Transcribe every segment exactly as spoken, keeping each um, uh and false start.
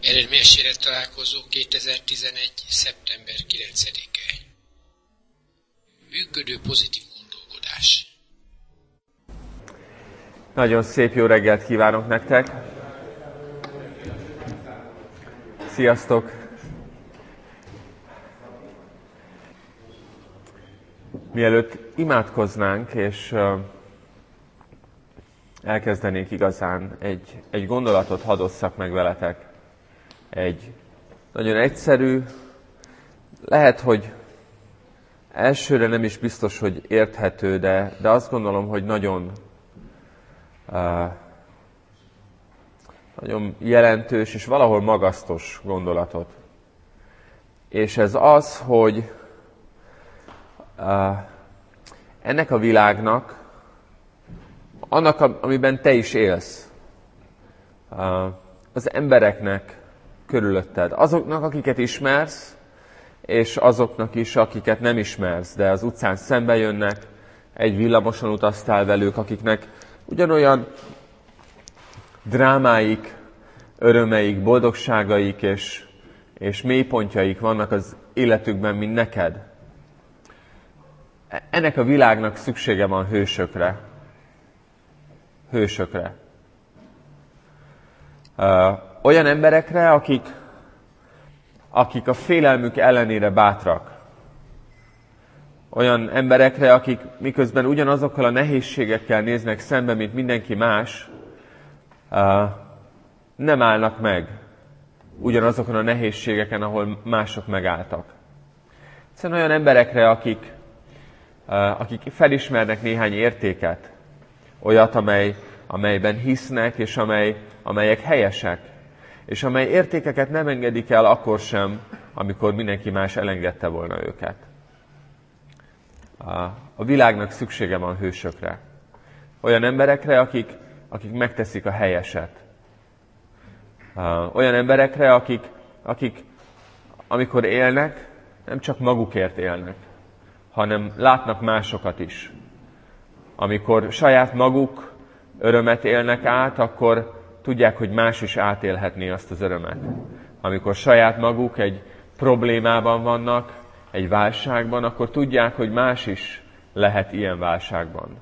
Eredményes élettalálkozó kétezer-tizenegy. szeptember kilencedike. Működő pozitív gondolkodás. Nagyon szép jó reggelt kívánok nektek! Sziasztok! Mielőtt imádkoznánk, és elkezdenék igazán, egy, egy gondolatot hadd osszak meg veletek. Egy nagyon egyszerű, lehet, hogy elsőre nem is biztos, hogy érthető, de, de azt gondolom, hogy nagyon, uh, nagyon jelentős és valahol magasztos gondolatot. És ez az, hogy uh, ennek a világnak, annak, amiben te is élsz, uh, az embereknek körülötted, azoknak, akiket ismersz, és azoknak is, akiket nem ismersz, de az utcán szembe jönnek, egy villamoson utaztál velük, akiknek ugyanolyan drámáik, örömeik, boldogságaik és, és mélypontjaik vannak az életükben, mint neked. Ennek a világnak szüksége van hősökre. Hősökre. Uh, olyan emberekre, akik, akik a félelmük ellenére bátrak. Olyan emberekre, akik miközben ugyanazokkal a nehézségekkel néznek szembe, mint mindenki más, uh, nem állnak meg ugyanazokon a nehézségeken, ahol mások megálltak. Egyszerűen olyan emberekre, akik, uh, akik felismernek néhány értéket, olyat, amely, amelyben hisznek, és amely, amelyek helyesek, és amely értékeket nem engedik el akkor sem, amikor mindenki más elengedte volna őket. A világnak szüksége van hősökre. Olyan emberekre, akik, akik megteszik a helyeset. Olyan emberekre, akik, akik amikor élnek, nem csak magukért élnek, hanem látnak másokat is. Amikor saját maguk örömet élnek át, akkor tudják, hogy más is átélhetné azt az örömet. Amikor saját maguk egy problémában vannak, egy válságban, akkor tudják, hogy más is lehet ilyen válságban.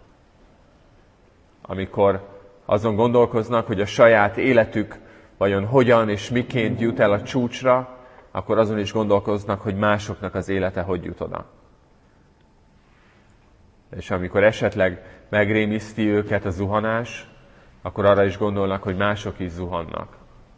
Amikor azon gondolkoznak, hogy a saját életük vajon hogyan és miként jut el a csúcsra, akkor azon is gondolkoznak, hogy másoknak az élete hogy jut oda. És amikor esetleg megrémiszti őket a zuhanás, akkor arra is gondolnak, hogy mások is zuhannak.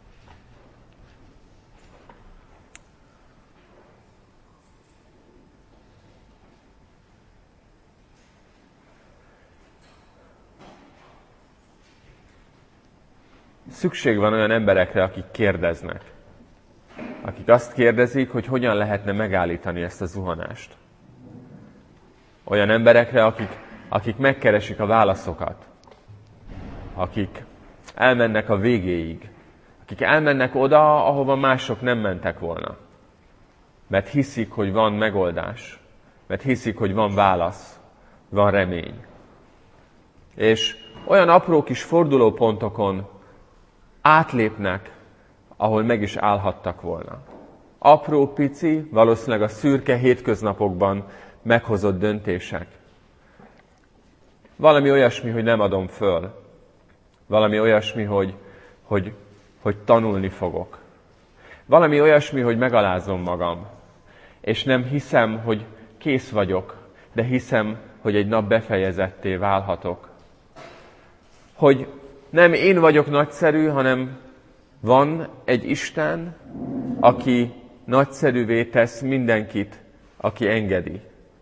Szükség van olyan emberekre, akik kérdeznek. Akik azt kérdezik, hogy hogyan lehetne megállítani ezt a zuhanást. Olyan emberekre, akik, akik megkeresik a válaszokat. Akik elmennek a végéig. Akik elmennek oda, ahova mások nem mentek volna. Mert hiszik, hogy van megoldás. Mert hiszik, hogy van válasz. Van remény. És olyan apró kis fordulópontokon átlépnek, ahol meg is állhattak volna. Apró, pici, valószínűleg a szürke hétköznapokban meghozott döntések. Valami olyasmi, hogy nem adom föl. Valami olyasmi, hogy, hogy, hogy tanulni fogok. Valami olyasmi, hogy megalázom magam. És nem hiszem, hogy kész vagyok, de hiszem, hogy egy nap befejezetté válhatok. Hogy nem én vagyok nagyszerű, hanem van egy Isten, aki nagyszerűvé tesz mindenkit, aki engedi.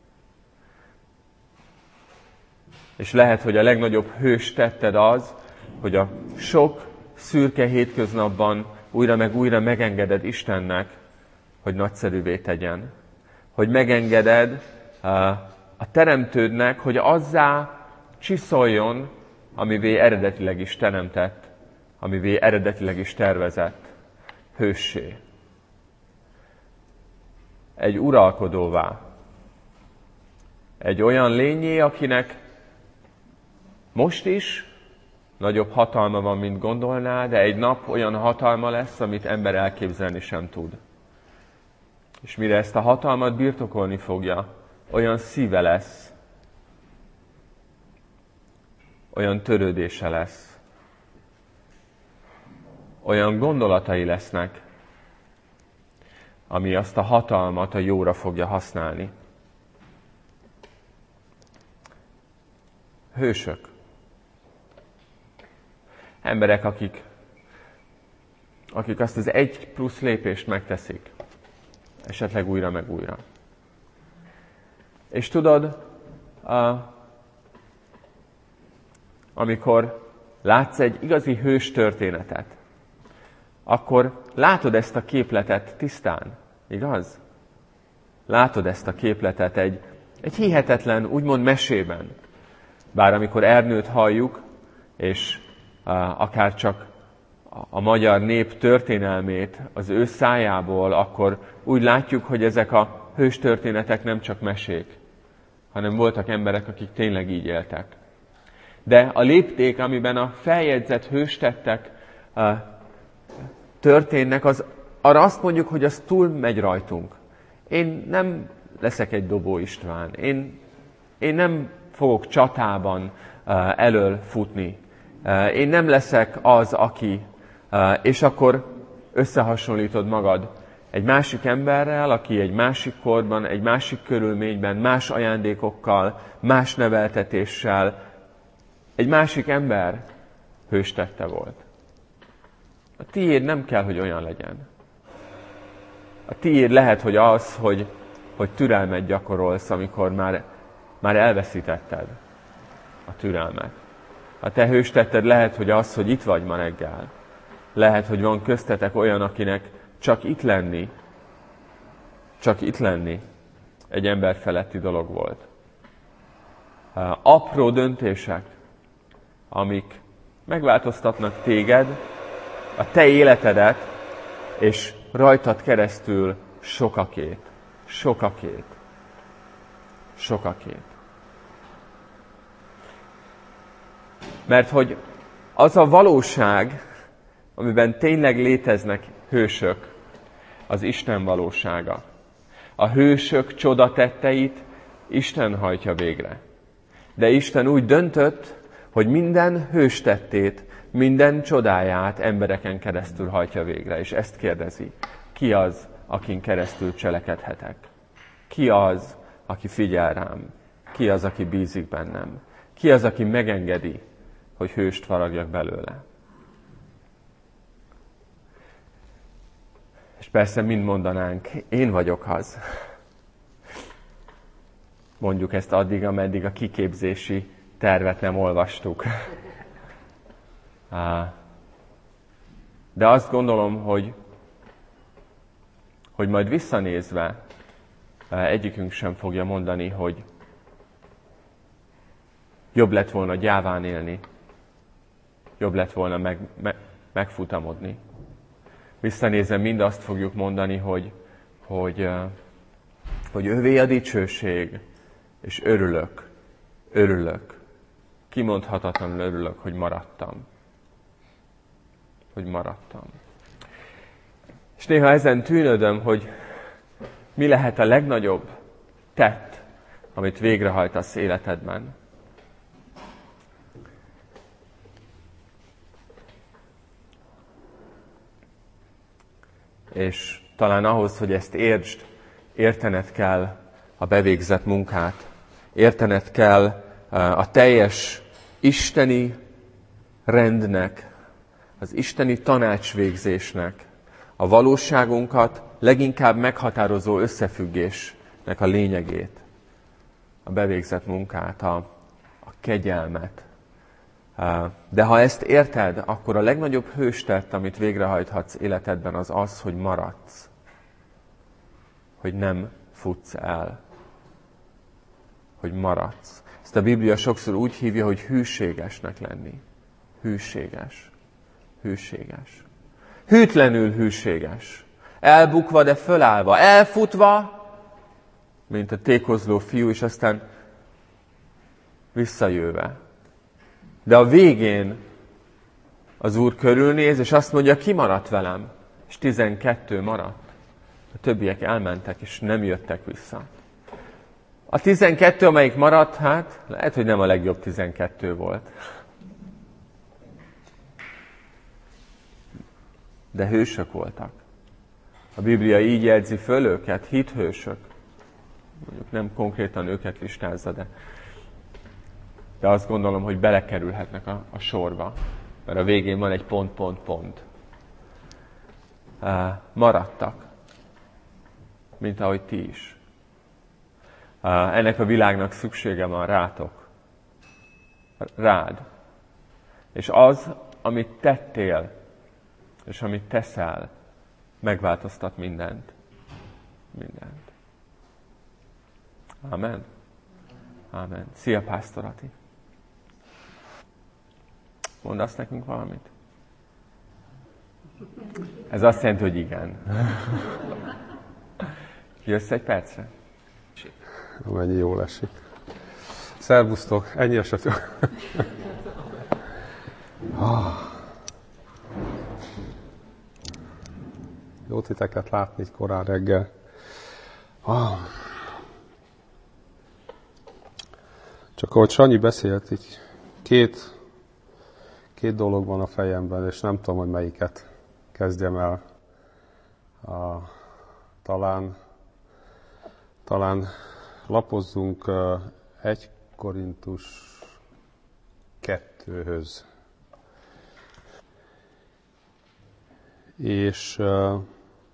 És lehet, hogy a legnagyobb hős tetted az, hogy a sok szürke hétköznapban újra meg újra megengeded Istennek, hogy nagyszerűvé tegyen. Hogy megengeded a Teremtődnek, hogy azzá csiszoljon, amivé eredetileg is teremtett, amivé eredetileg is tervezett, hőssé. Egy uralkodóvá. Egy olyan lényé, akinek most is, nagyobb hatalma van, mint gondolná, de egy nap olyan hatalma lesz, amit ember elképzelni sem tud. És mire ezt a hatalmat birtokolni fogja, olyan szíve lesz, olyan törődése lesz, olyan gondolatai lesznek, ami azt a hatalmat a jóra fogja használni. Hősök. Emberek, akik, akik azt az egy plusz lépést megteszik. Esetleg újra meg újra. És tudod, a, amikor látsz egy igazi hős történetet, akkor látod ezt a képletet tisztán, igaz? Látod ezt a képletet egy, egy hihetetlen, úgymond mesében. Bár amikor Ernőt halljuk, és a, akár csak a, a magyar nép történelmét az ő szájából, akkor úgy látjuk, hogy ezek a hős történetek nem csak mesék, hanem voltak emberek, akik tényleg így éltek. De a lépték, amiben a feljegyzett hőstettek uh, történnek, az, arra azt mondjuk, hogy az túl megy rajtunk. Én nem leszek egy Dobó István. Én, én nem fogok csatában uh, elől futni. Uh, én nem leszek az, aki... Uh, és akkor összehasonlítod magad egy másik emberrel, aki egy másik korban, egy másik körülményben, más ajándékokkal, más neveltetéssel, egy másik ember hőstette volt. A tiéd nem kell, hogy olyan legyen. A tiéd lehet, hogy az, hogy, hogy türelmet gyakorolsz, amikor már, már elveszítetted a türelmet. A te hőstetted lehet, hogy az, hogy itt vagy ma reggel. Lehet, hogy van köztetek olyan, akinek csak itt lenni, csak itt lenni egy ember feletti dolog volt. Apró döntések, amik megváltoztatnak téged, a te életedet, és rajtad keresztül sokakét, sokakét, sokakét. Mert hogy az a valóság, amiben tényleg léteznek hősök, az Isten valósága. A hősök csodatetteit Isten hajtja végre. De Isten úgy döntött, hogy minden hőstettét, minden csodáját embereken keresztül hajtja végre. És ezt kérdezi, ki az, akin keresztül cselekedhetek? Ki az, aki figyel rám? Ki az, aki bízik bennem? Ki az, aki megengedi, hogy hőst faragjak belőle? És persze mind mondanánk, én vagyok az. Mondjuk ezt addig, ameddig a kiképzési tervet nem olvastuk. De azt gondolom, hogy, hogy majd visszanézve egyikünk sem fogja mondani, hogy jobb lett volna gyáván élni, jobb lett volna meg, me, megfutamodni. Visszanézve mind azt fogjuk mondani, hogy, hogy, hogy övé a dicsőség, és örülök, örülök, kimondhatatlanul örülök, hogy maradtam. Hogy maradtam. És néha ezen tűnődöm, hogy mi lehet a legnagyobb tett, amit végrehajtasz életedben. És talán ahhoz, hogy ezt értsd, értened kell a bevégzett munkát. Értened kell a teljes isteni rendnek, az isteni tanácsvégzésnek, a valóságunkat leginkább meghatározó összefüggésnek a lényegét, a bevégzett munkát, a, a kegyelmet. De ha ezt érted, akkor a legnagyobb hőstett, amit végrehajthatsz életedben, az az, hogy maradsz. Hogy nem futsz el. Hogy maradsz. Ezt a Biblia sokszor úgy hívja, hogy hűségesnek lenni. Hűséges. Hűséges. Hűtlenül hűséges. Elbukva, de fölállva. Elfutva, mint a tékozló fiú, és aztán visszajöve. De a végén Az Úr körülnéz, és azt mondja, ki maradt velem? És tizenkettő maradt. A többiek elmentek, és nem jöttek vissza. A tizenkettő, amelyik maradt, hát lehet, hogy nem a legjobb tizenkettő volt. De hősök voltak. A Biblia így jegyzi föl őket, hithősök. Mondjuk nem konkrétan őket listázza, de, de azt gondolom, hogy belekerülhetnek a, a sorba. Mert a végén van egy pont, pont, pont. Uh, maradtak. Mint ahogy ti is. Uh, ennek a világnak szüksége van rátok. Rád. És az, amit tettél, és amit teszel, megváltoztat mindent. Mindent. Amen. Amen. Szia, Pásztor Ati. Mondasz nekünk valamit? Ez azt jelenti, hogy igen. Jössz egy percre? Amennyi jól esik. Szervusztok, ennyi esetük. ah. Jó titeket látni így korán reggel. Ah. Csak ahogy Sanyi beszélt, így két, két dolog van a fejemben, és nem tudom, hogy melyiket kezdjem el. Ah, talán, talán lapozzunk uh, egy Korintus kettőhöz. És uh,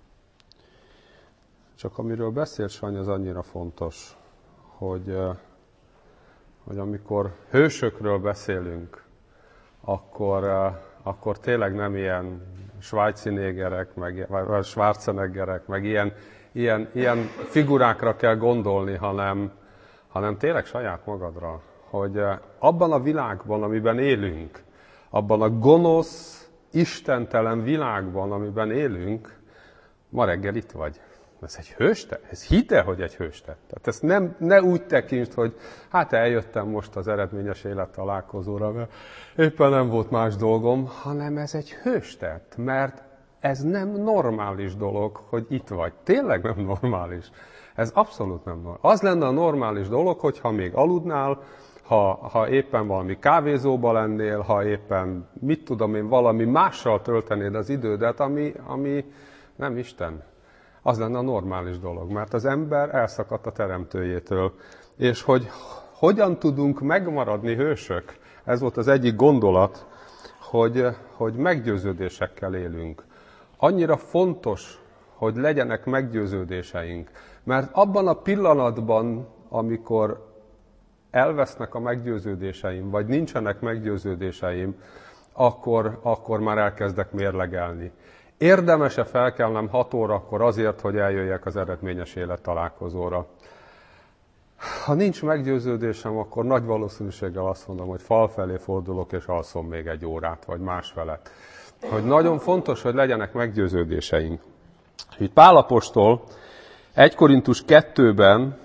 csak amiről beszélt Sanyi, az annyira fontos, hogy, uh, hogy amikor hősökről beszélünk, akkor, uh, akkor tényleg nem ilyen svájci négerek, meg, vagy schwarzeneggerek, meg ilyen, ilyen, ilyen figurákra kell gondolni, hanem, hanem tényleg saját magadra. Hogy uh, abban a világban, amiben élünk, abban a gonosz, istentelen világban, amiben élünk, ma reggel itt vagy. Ez egy hőste? Ez hite, hogy egy hőste? Tehát ezt nem, ne úgy tekintsd, hogy hát eljöttem most az eredményes élet találkozóra, mert éppen nem volt más dolgom, hanem ez egy hőstet, mert ez nem normális dolog, hogy itt vagy. Tényleg nem normális. Ez abszolút nem normális. Az lenne a normális dolog, hogyha még aludnál, ha, ha éppen valami kávézóba lennél, ha éppen, mit tudom én, valami mással töltenéd az idődet, ami, ami nem Isten. Az lenne a normális dolog, mert az ember elszakadt a teremtőjétől. És hogy hogyan tudunk megmaradni hősök? Ez volt az egyik gondolat, hogy, hogy meggyőződésekkel élünk. Annyira fontos, hogy legyenek meggyőződéseink, mert abban a pillanatban, amikor elvesznek a meggyőződéseim, vagy nincsenek meggyőződéseim, akkor, akkor már elkezdek mérlegelni. Érdemes-e felkelnem hat órakor azért, hogy eljöjjek az eredményes élet találkozóra? Ha nincs meggyőződésem, akkor nagy valószínűséggel azt mondom, hogy fal felé fordulok, és alszom még egy órát, vagy másfelet. Hogy nagyon fontos, hogy legyenek meggyőződéseink. Itt Pál apostol egy Korintus kettőben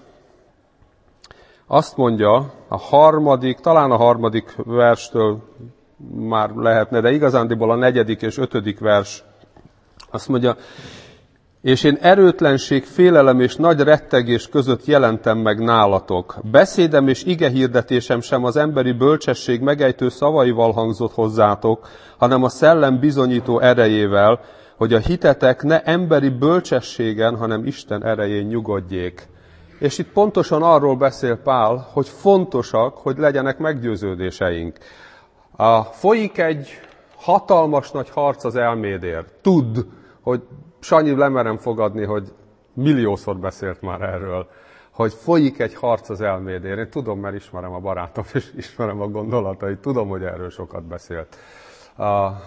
azt mondja, a harmadik, talán a harmadik verstől már lehetne, de igazándiból a negyedik és ötödik vers, azt mondja, és én erőtlenség, félelem és nagy rettegés között jelentem meg nálatok. Beszédem és igehirdetésem sem az emberi bölcsesség megejtő szavaival hangzott hozzátok, hanem a szellem bizonyító erejével, hogy a hitetek ne emberi bölcsességen, hanem Isten erején nyugodjék. És itt pontosan arról beszél Pál, hogy fontosak, hogy legyenek meggyőződéseink. A, folyik egy hatalmas nagy harc az elmédért. Tudd, hogy Sanyi lemerem fogadni, hogy milliószor beszélt már erről, hogy folyik egy harc az elmédért. Én tudom, mert ismerem a barátom, és ismerem a gondolatait. Tudom, hogy erről sokat beszélt. Uh,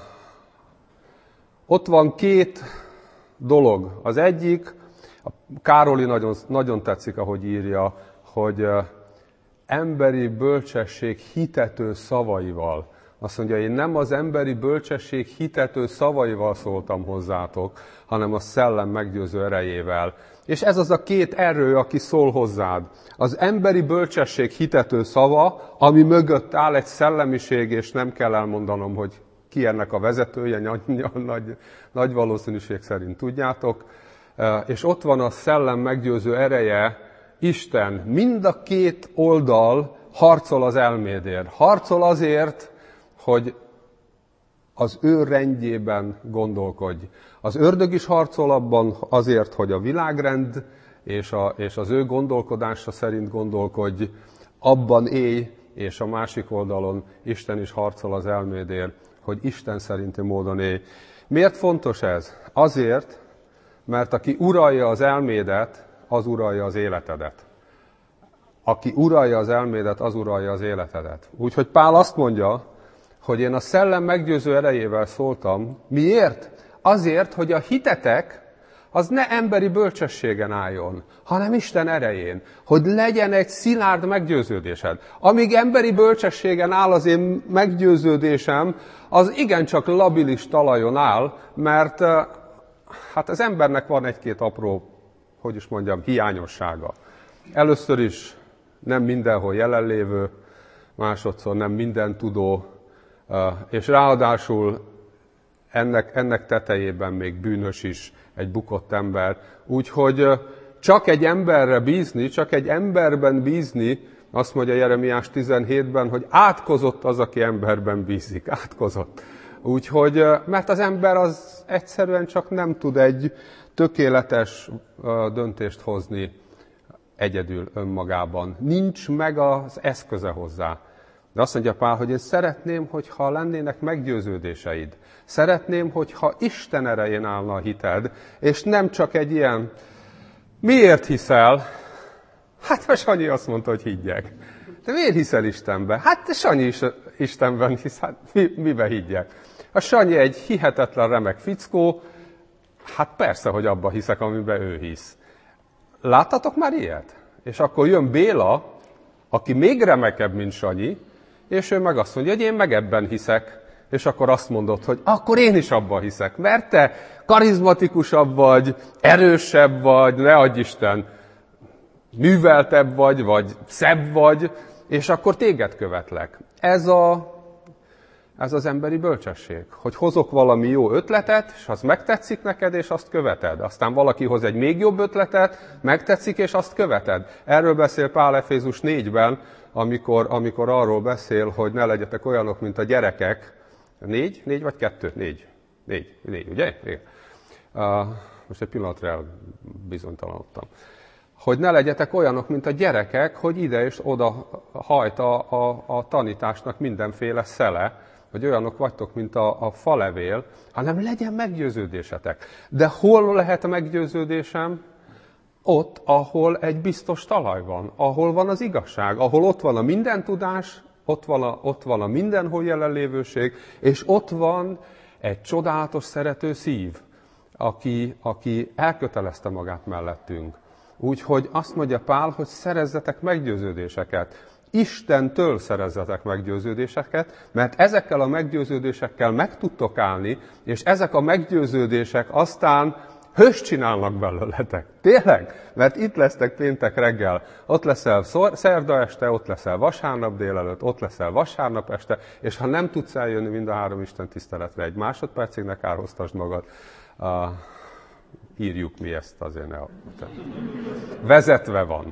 ott van két dolog. Az egyik, a Károli nagyon, nagyon tetszik, ahogy írja, hogy uh, emberi bölcsesség hitető szavaival. Azt mondja, én nem az emberi bölcsesség hitető szavaival szóltam hozzátok, hanem a szellem meggyőző erejével. És ez az a két erő, aki szól hozzád. Az emberi bölcsesség hitető szava, ami mögött áll egy szellemiség, és nem kell elmondanom, hogy ki ennek a vezetője, nagy, nagy, nagy valószínűség szerint tudjátok. És ott van a szellem meggyőző ereje, Isten mind a két oldal harcol az elmédért. Harcol azért, hogy az ő rendjében gondolkodj. Az ördög is harcol abban azért, hogy a világrend és, a, és az ő gondolkodása szerint gondolkodj, abban élj, és a másik oldalon Isten is harcol az elmédért, hogy Isten szerinti módon élj. Miért fontos ez? Azért, mert aki uralja az elmédet, az uralja az életedet. Aki uralja az elmédet, az uralja az életedet. Úgyhogy Pál azt mondja, hogy én a szellem meggyőző erejével szóltam. Miért? Azért, hogy a hitetek az ne emberi bölcsességen álljon, hanem Isten erején. Hogy legyen egy szilárd meggyőződésed. Amíg emberi bölcsességen áll az én meggyőződésem, az igencsak labilis talajon áll, mert hát az embernek van egy-két apró, hogy is mondjam, hiányossága. Először is nem mindenhol jelenlévő, másodszor nem minden tudó, és ráadásul ennek, ennek tetejében még bűnös is, egy bukott ember. Úgyhogy csak egy emberre bízni, csak egy emberben bízni, azt mondja Jeremiás tizenhétben, hogy átkozott az, aki emberben bízik. Átkozott. Úgyhogy, mert az ember az egyszerűen csak nem tud egy tökéletes döntést hozni egyedül önmagában. Nincs meg az eszköze hozzá. De azt mondja Pál, hogy én szeretném, hogyha lennének meggyőződéseid. Szeretném, hogyha Isten erején állna a hited, és nem csak egy ilyen, miért hiszel? Hát a Sanyi azt mondta, hogy higgyek. De miért hiszel Istenben? Hát Sanyi is Istenben hisz, hát mi, miben higgyek? A Sanyi egy hihetetlen remek fickó, hát persze, hogy abba hiszek, amiben ő hisz. Láttatok már ilyet? És akkor jön Béla, aki még remekebb, mint Sanyi, és ő meg azt mondja, hogy én meg ebben hiszek. És akkor azt mondod, hogy akkor én is abban hiszek, mert te karizmatikusabb vagy, erősebb vagy, ne adj Isten, műveltebb vagy, vagy szebb vagy, és akkor téged követlek. Ez, a, ez az emberi bölcsesség, hogy hozok valami jó ötletet, és az megtetszik neked, és azt követed. Aztán valaki hoz egy még jobb ötletet, megtetszik, és azt követed. Erről beszél Pál Efézus négyben, amikor, amikor arról beszél, hogy ne legyetek olyanok, mint a gyerekek. Négy? Négy vagy kettő? Négy. Négy, négy ugye? Igen. Uh, most egy pillanatra elbizonytalanodtam. Hogy ne legyetek olyanok, mint a gyerekek, hogy ide és oda hajt a, a, a tanításnak mindenféle szele, hogy olyanok vagytok, mint a, a falevél, hanem legyen meggyőződésetek. De hol lehet a meggyőződésem? Ott, ahol egy biztos talaj van, ahol van az igazság, ahol ott van a mindentudás, ott van a, ott van a mindenhol jelenlévőség, és ott van egy csodálatos szerető szív, aki, aki elkötelezte magát mellettünk. Úgyhogy azt mondja Pál, hogy szerezzetek meggyőződéseket. Istentől szerezzetek meggyőződéseket, mert ezekkel a meggyőződésekkel meg tudtok állni, és ezek a meggyőződések aztán hőst csinálnak belőletek. Tényleg? Mert itt lesztek péntek reggel, ott leszel szerda este, ott leszel vasárnap délelőtt, ott leszel vasárnap este, és ha nem tudsz eljönni mind a három Isten tiszteletre egy másodpercig, ne kárhoztasd magad. Uh, írjuk mi ezt azért ne... Vezetve van.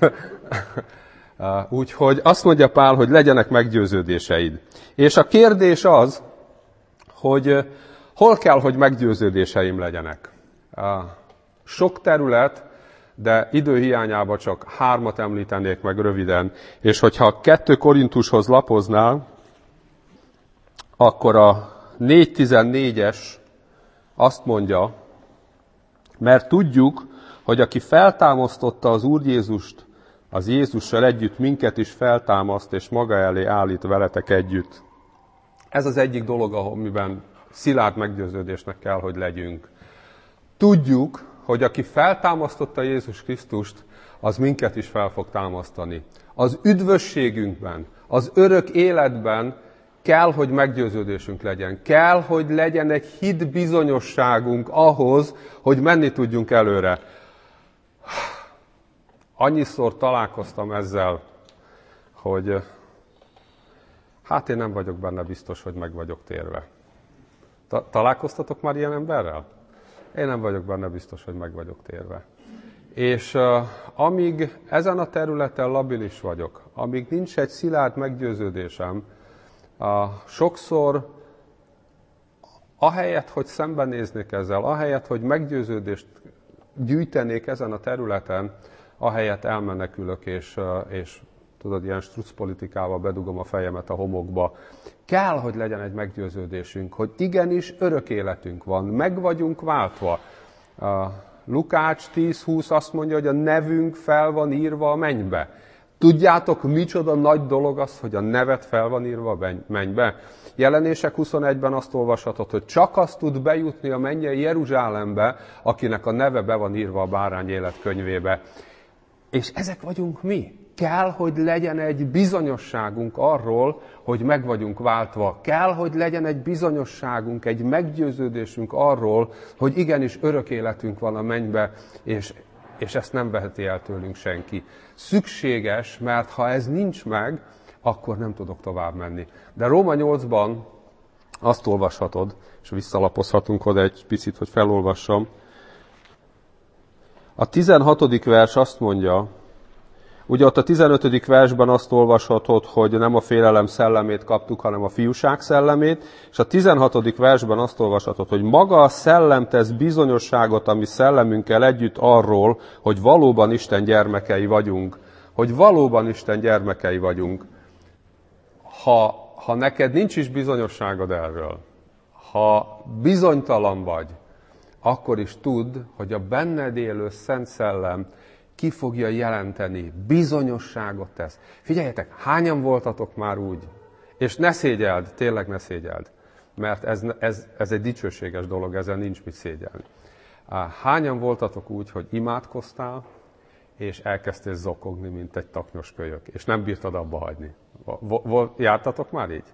uh, úgyhogy azt mondja Pál, hogy legyenek meggyőződéseid. És a kérdés az, hogy uh, hol kell, hogy meggyőződéseim legyenek. Sok terület, de idő hiányában csak hármat említenék meg röviden. És hogyha kettő Korintushoz lapoznál, akkor a négy tizennégyes azt mondja, mert tudjuk, hogy aki feltámasztotta az Úr Jézust, az Jézussal együtt minket is feltámaszt, és maga elé állít veletek együtt. Ez az egyik dolog, amiben szilárd meggyőződésnek kell, hogy legyünk. Tudjuk, hogy aki feltámasztotta Jézus Krisztust, az minket is fel fog támasztani. Az üdvösségünkben, az örök életben kell, hogy meggyőződésünk legyen. Kell, hogy legyen egy hitbizonyosságunk ahhoz, hogy menni tudjunk előre. Annyiszor találkoztam ezzel, hogy hát én nem vagyok benne biztos, hogy meg vagyok térve. Ta- találkoztatok már ilyen emberrel? Én nem vagyok benne biztos, hogy meg vagyok térve. És uh, amíg ezen a területen labilis vagyok, amíg nincs egy szilárd meggyőződésem, uh, sokszor ahelyett, hogy szembenéznék ezzel, ahelyett, hogy meggyőződést gyűjtenék ezen a területen, ahelyett elmenekülök, és, uh, és tudod, ilyen struccpolitikával bedugom a fejemet a homokba. Kell, hogy legyen egy meggyőződésünk, hogy igenis örök életünk van, meg vagyunk váltva. Uh, Lukács tíz húsz azt mondja, hogy a nevünk fel van írva a mennybe. Tudjátok, micsoda nagy dolog az, hogy a nevet fel van írva a mennybe? Jelenések huszonegyben azt olvashatod, hogy csak azt tud bejutni a mennyei Jeruzsálembe, akinek a neve be van írva a bárány életkönyvébe. És ezek vagyunk mi. Kell, hogy legyen egy bizonyosságunk arról, hogy meg vagyunk váltva. Kell, hogy legyen egy bizonyosságunk, egy meggyőződésünk arról, hogy igenis örök életünk van a mennybe, és, és ezt nem veheti el tőlünk senki. Szükséges, mert ha ez nincs meg, akkor nem tudok tovább menni. De Róma nyolcban azt olvashatod, és visszalapozhatunk oda egy picit, hogy felolvassam. A tizenhatodik vers azt mondja, ugye ott a tizenötödik versben azt olvashatod, hogy nem a félelem szellemét kaptuk, hanem a fiúság szellemét, és a tizenhatodik versben azt olvashatod, hogy maga a szellem tesz bizonyosságot a mi szellemünkkel együtt arról, hogy valóban Isten gyermekei vagyunk. Hogy valóban Isten gyermekei vagyunk. Ha, ha neked nincs is bizonyosságod erről, ha bizonytalan vagy, akkor is tudd, hogy a benned élő Szent Szellem ki fogja jelenteni, bizonyosságot tesz. Figyeljetek, hányan voltatok már úgy, és ne szégyeld, tényleg ne szégyeld, mert ez, ez, ez egy dicsőséges dolog, ezzel nincs mit szégyelni. Hányan voltatok úgy, hogy imádkoztál, és elkezdtél zokogni, mint egy taknyos kölyök, és nem bírtad abba hagyni. Jártatok már így?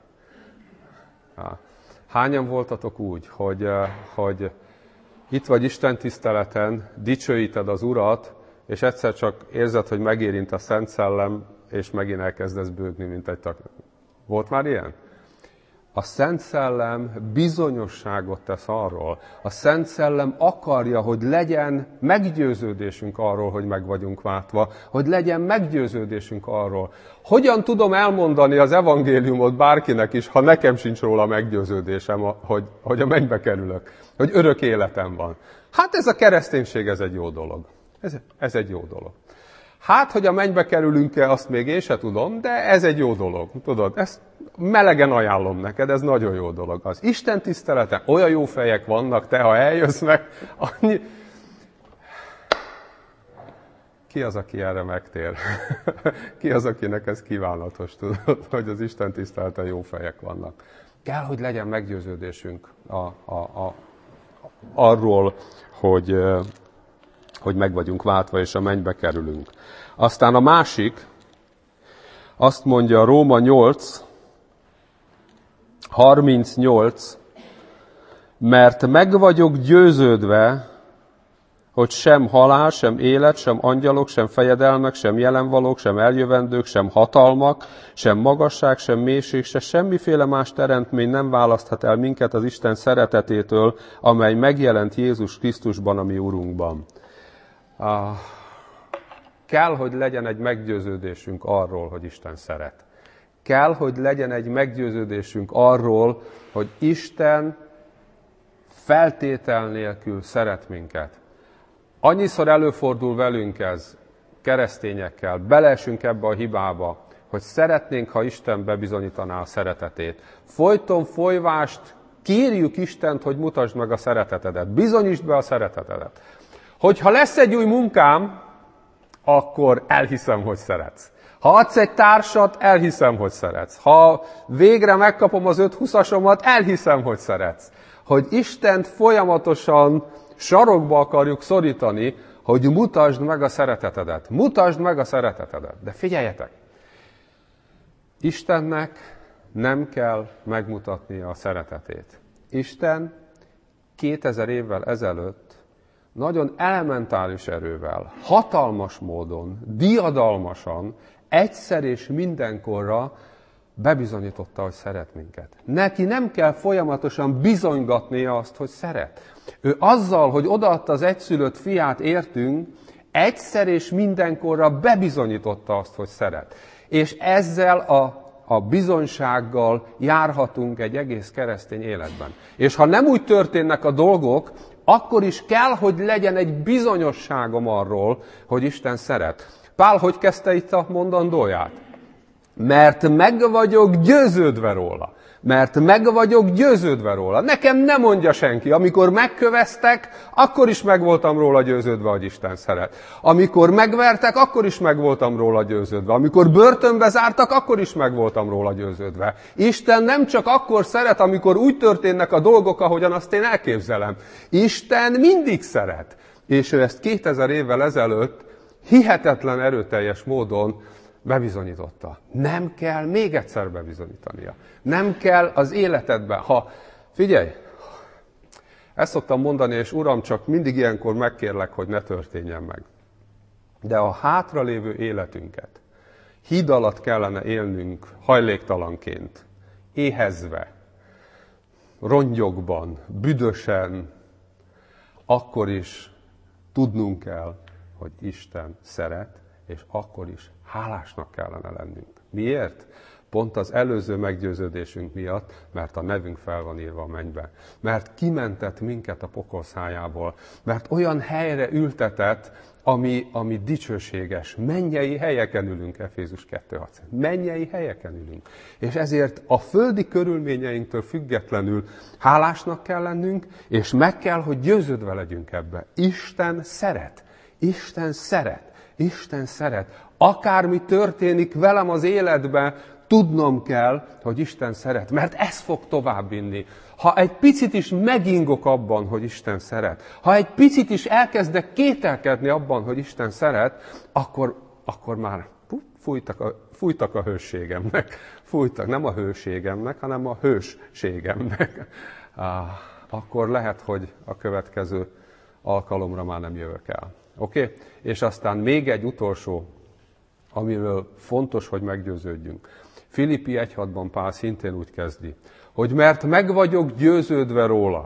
Hányan voltatok úgy, hogy, hogy itt vagy Isten tiszteleten, dicsőíted az Urat, és egyszer csak érzed, hogy megérint a Szent Szellem, és megint elkezdesz bőgni, mint egy tak. Volt már ilyen? A Szent Szellem bizonyosságot tesz arról. A Szent Szellem akarja, hogy legyen meggyőződésünk arról, hogy meg vagyunk váltva, hogy legyen meggyőződésünk arról. Hogyan tudom elmondani az evangéliumot bárkinek is, ha nekem sincs róla meggyőződésem, hogy, hogy a mennybe kerülök, hogy örök életem van. Hát ez a kereszténység, ez egy jó dolog. Ez, ez egy jó dolog. Hát, hogy a mennybe kerülünk-e, azt még én se tudom, de ez egy jó dolog. Tudod, ezt melegen ajánlom neked, ez nagyon jó dolog. Az Isten tisztelete, olyan jó fejek vannak, te, ha eljössz meg, annyi... Ki az, aki erre megtér? Ki az, akinek ez kívánatos, tudod, hogy az Isten tisztelete jó fejek vannak? Kell, hogy legyen meggyőződésünk a, a, a, arról, hogy... hogy meg vagyunk váltva, és a mennybe kerülünk. Aztán a másik, azt mondja Róma nyolc, harmincnyolc, mert meg vagyok győződve, hogy sem halál, sem élet, sem angyalok, sem fejedelmek, sem jelenvalók, sem eljövendők, sem hatalmak, sem magasság, sem mélység, se semmiféle más teremtmény nem választhat el minket az Isten szeretetétől, amely megjelent Jézus Krisztusban, a mi Urunkban. Ah, kell, hogy legyen egy meggyőződésünk arról, hogy Isten szeret. Kell, hogy legyen egy meggyőződésünk arról, hogy Isten feltétel nélkül szeret minket. Annyiszor előfordul velünk ez, keresztényekkel, beleesünk ebbe a hibába, hogy szeretnénk, ha Isten bebizonyítaná a szeretetét. Folyton folyvást kérjük Istent, hogy mutasd meg a szeretetedet, bizonyítsd be a szeretetedet. Hogyha lesz egy új munkám, akkor elhiszem, hogy szeretsz. Ha adsz egy társat, elhiszem, hogy szeretsz. Ha végre megkapom az öt huszasomat, elhiszem, hogy szeretsz. Hogy Istent folyamatosan sarokba akarjuk szorítani, hogy mutasd meg a szeretetedet. Mutasd meg a szeretetedet. De figyeljetek! Istennek nem kell megmutatnia a szeretetét. Isten kétezer évvel ezelőtt nagyon elementáris erővel, hatalmas módon, diadalmasan, egyszer és mindenkorra bebizonyította, hogy szeret minket. Neki nem kell folyamatosan bizonygatnia azt, hogy szeret. Ő azzal, hogy odaadta az egyszülött fiát értünk, egyszer és mindenkorra bebizonyította azt, hogy szeret. És ezzel a, a bizonysággal járhatunk egy egész keresztény életben. És ha nem úgy történnek a dolgok, akkor is kell, hogy legyen egy bizonyosságom arról, hogy Isten szeret. Pál hogy kezdte itt a mondandóját? Mert meg vagyok győződve róla. Mert meg vagyok győződve róla. Nekem nem mondja senki. Amikor megköveztek, akkor is meg voltam róla győződve, hogy Isten szeret. Amikor megvertek, akkor is meg voltam róla győződve. Amikor börtönbe zártak, akkor is meg voltam róla győződve. Isten nem csak akkor szeret, amikor úgy történnek a dolgok, ahogyan azt én elképzelem. Isten mindig szeret. És ő ezt kétezer évvel ezelőtt hihetetlen erőteljes módon bebizonyította. Nem kell még egyszer bebizonyítania. Nem kell az életedben. Ha, figyelj, ezt szoktam mondani, és Uram, csak mindig ilyenkor megkérlek, hogy ne történjen meg. De a hátralévő életünket híd alatt kellene élnünk hajléktalanként, éhezve, rongyokban, büdösen, akkor is tudnunk kell, hogy Isten szeret, és akkor is hálásnak kellene lennünk. Miért? Pont az előző meggyőződésünk miatt, mert a nevünk fel van írva a mennybe. Mert kimentett minket a pokol szájából. Mert olyan helyre ültetett, ami, ami dicsőséges. Mennyei helyeken ülünk, Efézus kettő hat. Mennyei helyeken ülünk. És ezért a földi körülményeinktől függetlenül hálásnak kell lennünk, és meg kell, hogy győződve legyünk ebbe. Isten szeret. Isten szeret. Isten szeret. Akármi történik velem az életben, tudnom kell, hogy Isten szeret, mert ez fog továbbvinni. Ha egy picit is megingok abban, hogy Isten szeret, ha egy picit is elkezdek kételkedni abban, hogy Isten szeret, akkor, akkor már fújtak a, fújtak a hősségemnek. Fújtak, nem a hőségemnek, hanem a hősségemnek. Akkor lehet, hogy a következő alkalomra már nem jövök el. Oké? Okay? És aztán még egy utolsó, amiről fontos, hogy meggyőződjünk. Filippi egy hatban Pál szintén úgy kezdi, hogy mert meg vagyok győződve róla,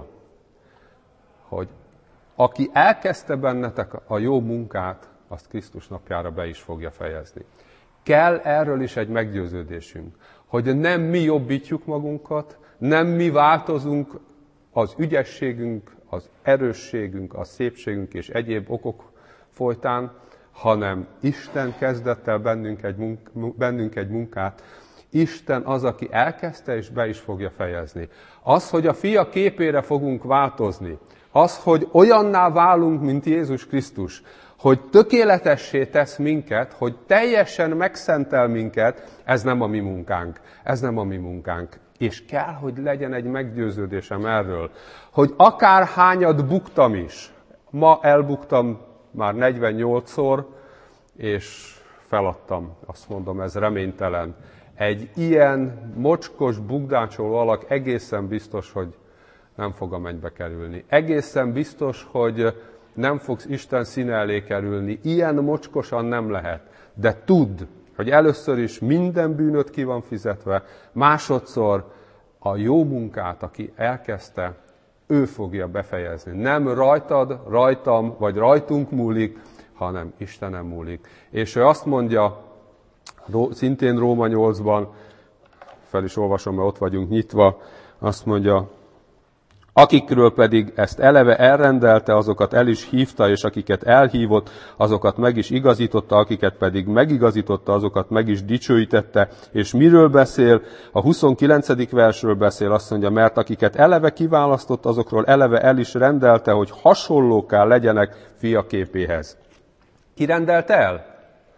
hogy aki elkezdte bennetek a jó munkát, azt Krisztus napjára be is fogja fejezni. Kell erről is egy meggyőződésünk, hogy nem mi jobbítjuk magunkat, nem mi változunk az ügyességünk, az erősségünk, a szépségünk és egyéb okok folytán, hanem Isten kezdett el bennünk egy, munk- bennünk egy munkát. Isten az, aki elkezdte és be is fogja fejezni. Az, hogy a Fia képére fogunk változni, az, hogy olyanná válunk, mint Jézus Krisztus, hogy tökéletessé tesz minket, hogy teljesen megszentel minket, ez nem a mi munkánk. Ez nem a mi munkánk. És kell, hogy legyen egy meggyőződésem erről, hogy akárhányat buktam is, ma elbuktam már negyvennyolcszor, és feladtam, azt mondom, ez reménytelen. Egy ilyen mocskos, bukdácsoló alak egészen biztos, hogy nem fog a mennybe kerülni. Egészen biztos, hogy nem fogsz Isten színe elé kerülni. Ilyen mocskosan nem lehet. De tudd, hogy először is minden bűnöd ki van fizetve, másodszor a jó munkát, aki elkezdte, ő fogja befejezni. Nem rajtad, rajtam, vagy rajtunk múlik, hanem Istenem múlik. És ő azt mondja, szintén Róma nyolcban, fel is olvasom, mert ott vagyunk nyitva, azt mondja, akikről pedig ezt eleve elrendelte, azokat el is hívta, és akiket elhívott, azokat meg is igazította, akiket pedig megigazította, azokat meg is dicsőítette. És miről beszél? A huszonkilencedik versről beszél, azt mondja, mert akiket eleve kiválasztott, azokról eleve el is rendelte, hogy hasonlókká legyenek Fia képéhez. Ki rendelte el?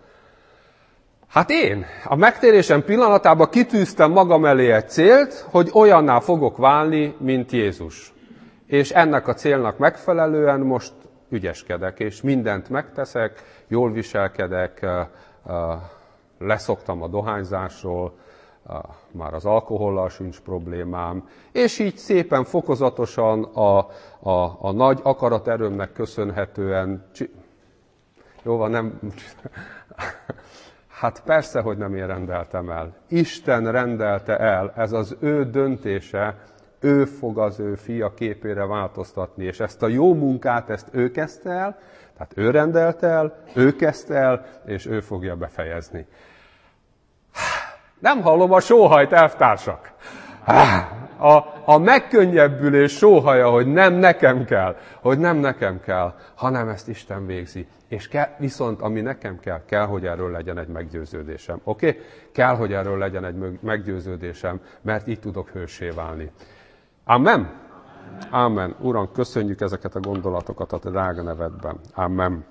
Hát én a megtérésem pillanatában kitűztem magam elé egy célt, hogy olyanná fogok válni, mint Jézus. És ennek a célnak megfelelően most ügyeskedek, és mindent megteszek, jól viselkedek, leszoktam a dohányzásról, már az alkohollal sincs problémám, és így szépen fokozatosan a, a, a nagy akaraterőmnek köszönhetően, jó van, nem... Hát persze, hogy nem én rendeltem el. Isten rendelte el, ez az ő döntése, ő fog az ő fia képére változtatni, és ezt a jó munkát, ezt ő kezdte el, tehát ő rendelte el, ő kezdte el, és ő fogja befejezni. Nem hallom a sóhajt, elvtársak! A, a megkönnyebbülés sóhaja, hogy nem nekem kell, hogy nem nekem kell, hanem ezt Isten végzi. És kell, viszont ami nekem kell, kell, hogy erről legyen egy meggyőződésem. Oké? Okay? Kell, hogy erről legyen egy meggyőződésem, mert így tudok hőssé válni. Amen? Amen. Uram, köszönjük ezeket a gondolatokat a drága nevedben. Amen.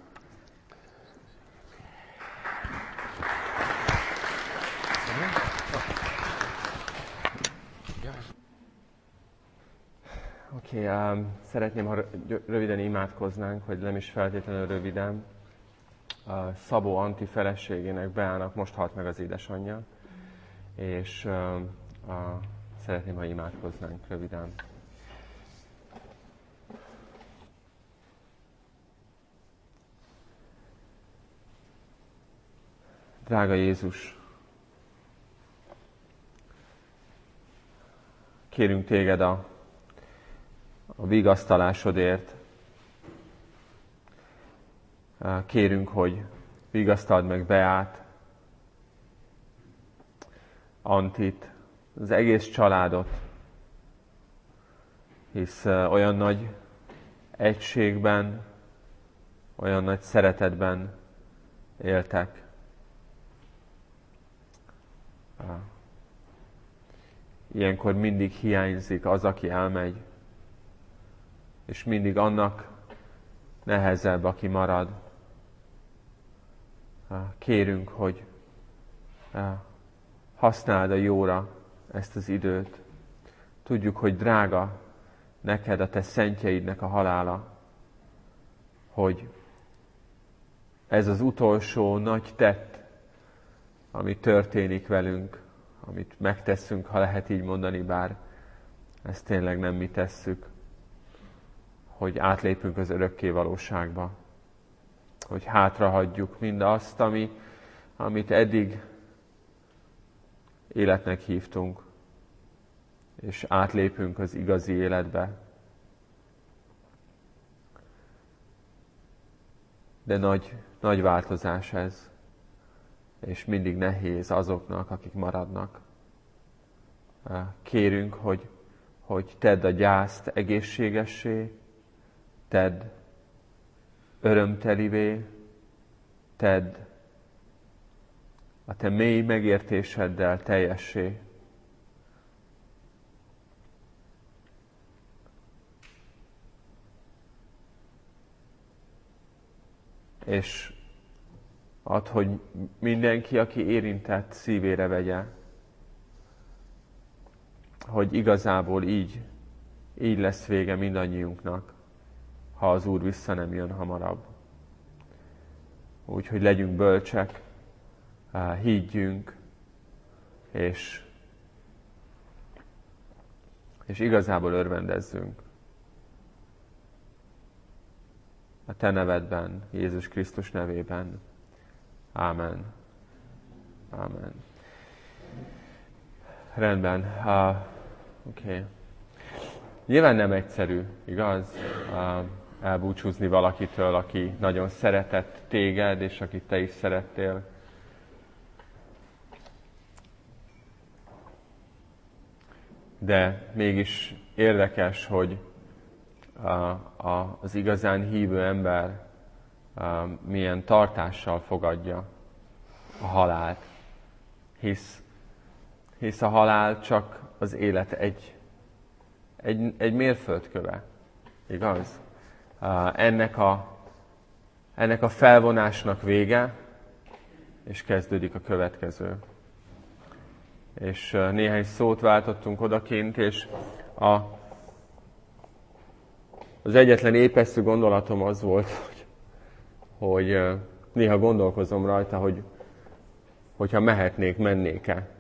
Oké, okay, um, szeretném, ha röviden imádkoznánk, vagy nem is feltétlenül röviden. Uh, Szabó Anti feleségének, Beának most halt meg az édesanyja, és uh, uh, szeretném, ha imádkoznánk röviden. Drága Jézus, kérünk téged a a vigasztalásodért. Kérünk, hogy vigasztald meg Beát, Antit, az egész családot, hisz olyan nagy egységben, olyan nagy szeretetben éltek. Ilyenkor mindig hiányzik az, aki elmegy, és mindig annak nehezebb, aki marad. Kérünk, hogy használd a jóra ezt az időt. Tudjuk, hogy drága neked a te szentjeidnek a halála, hogy ez az utolsó nagy tett, ami történik velünk, amit megteszünk, ha lehet így mondani, bár ezt tényleg nem mi tesszük, hogy átlépünk az örökké valóságba, hogy hátrahagyjuk mindazt, ami, amit eddig életnek hívtunk, és átlépünk az igazi életbe. De nagy, nagy változás ez, és mindig nehéz azoknak, akik maradnak. Kérünk, hogy, hogy tedd a gyászt egészségessé, tedd örömtelivé, tedd a te mély megértéseddel teljessé. És add, hogy mindenki, aki érintett, szívére vegye, hogy igazából így, így lesz vége mindannyiunknak, ha az Úr vissza nem jön hamarabb. Úgyhogy legyünk bölcsek, higgyünk, és, és igazából örvendezzünk. A te nevedben, Jézus Krisztus nevében. Ámen. Ámen. Rendben. Uh, Oké. Okay. Nyilván nem egyszerű, igaz? Uh, elbúcsúzni valakitől, aki nagyon szeretett téged, és akit te is szerettél. De mégis érdekes, hogy a, a, az igazán hívő ember a, milyen tartással fogadja a halált. Hisz, hisz a halál csak az élet egy, egy, egy mérföldköve. Igaz? A, ennek, a, ennek a felvonásnak vége, és kezdődik a következő. És néhány szót váltottunk odakint, és a, az egyetlen épeszű gondolatom az volt, hogy, hogy néha gondolkozom rajta, hogy hogyha mehetnék, mennék-e.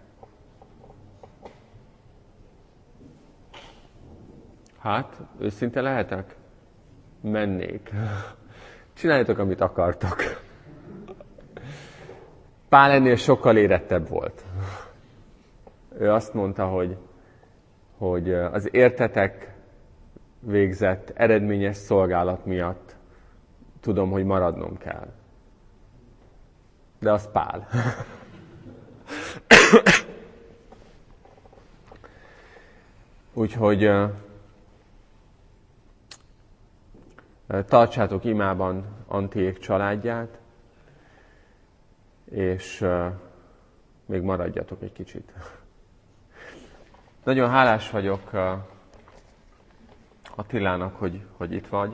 Hát, őszinte lehetek? Mennék. Csináljátok, amit akartok. Pál ennél sokkal érettebb volt. Ő azt mondta, hogy, hogy az értetek végzett eredményes szolgálat miatt tudom, hogy maradnom kell. De az Pál. Úgyhogy tartsátok imában Antiék családját, és még maradjatok egy kicsit. Nagyon hálás vagyok Attilának, hogy, hogy itt vagy.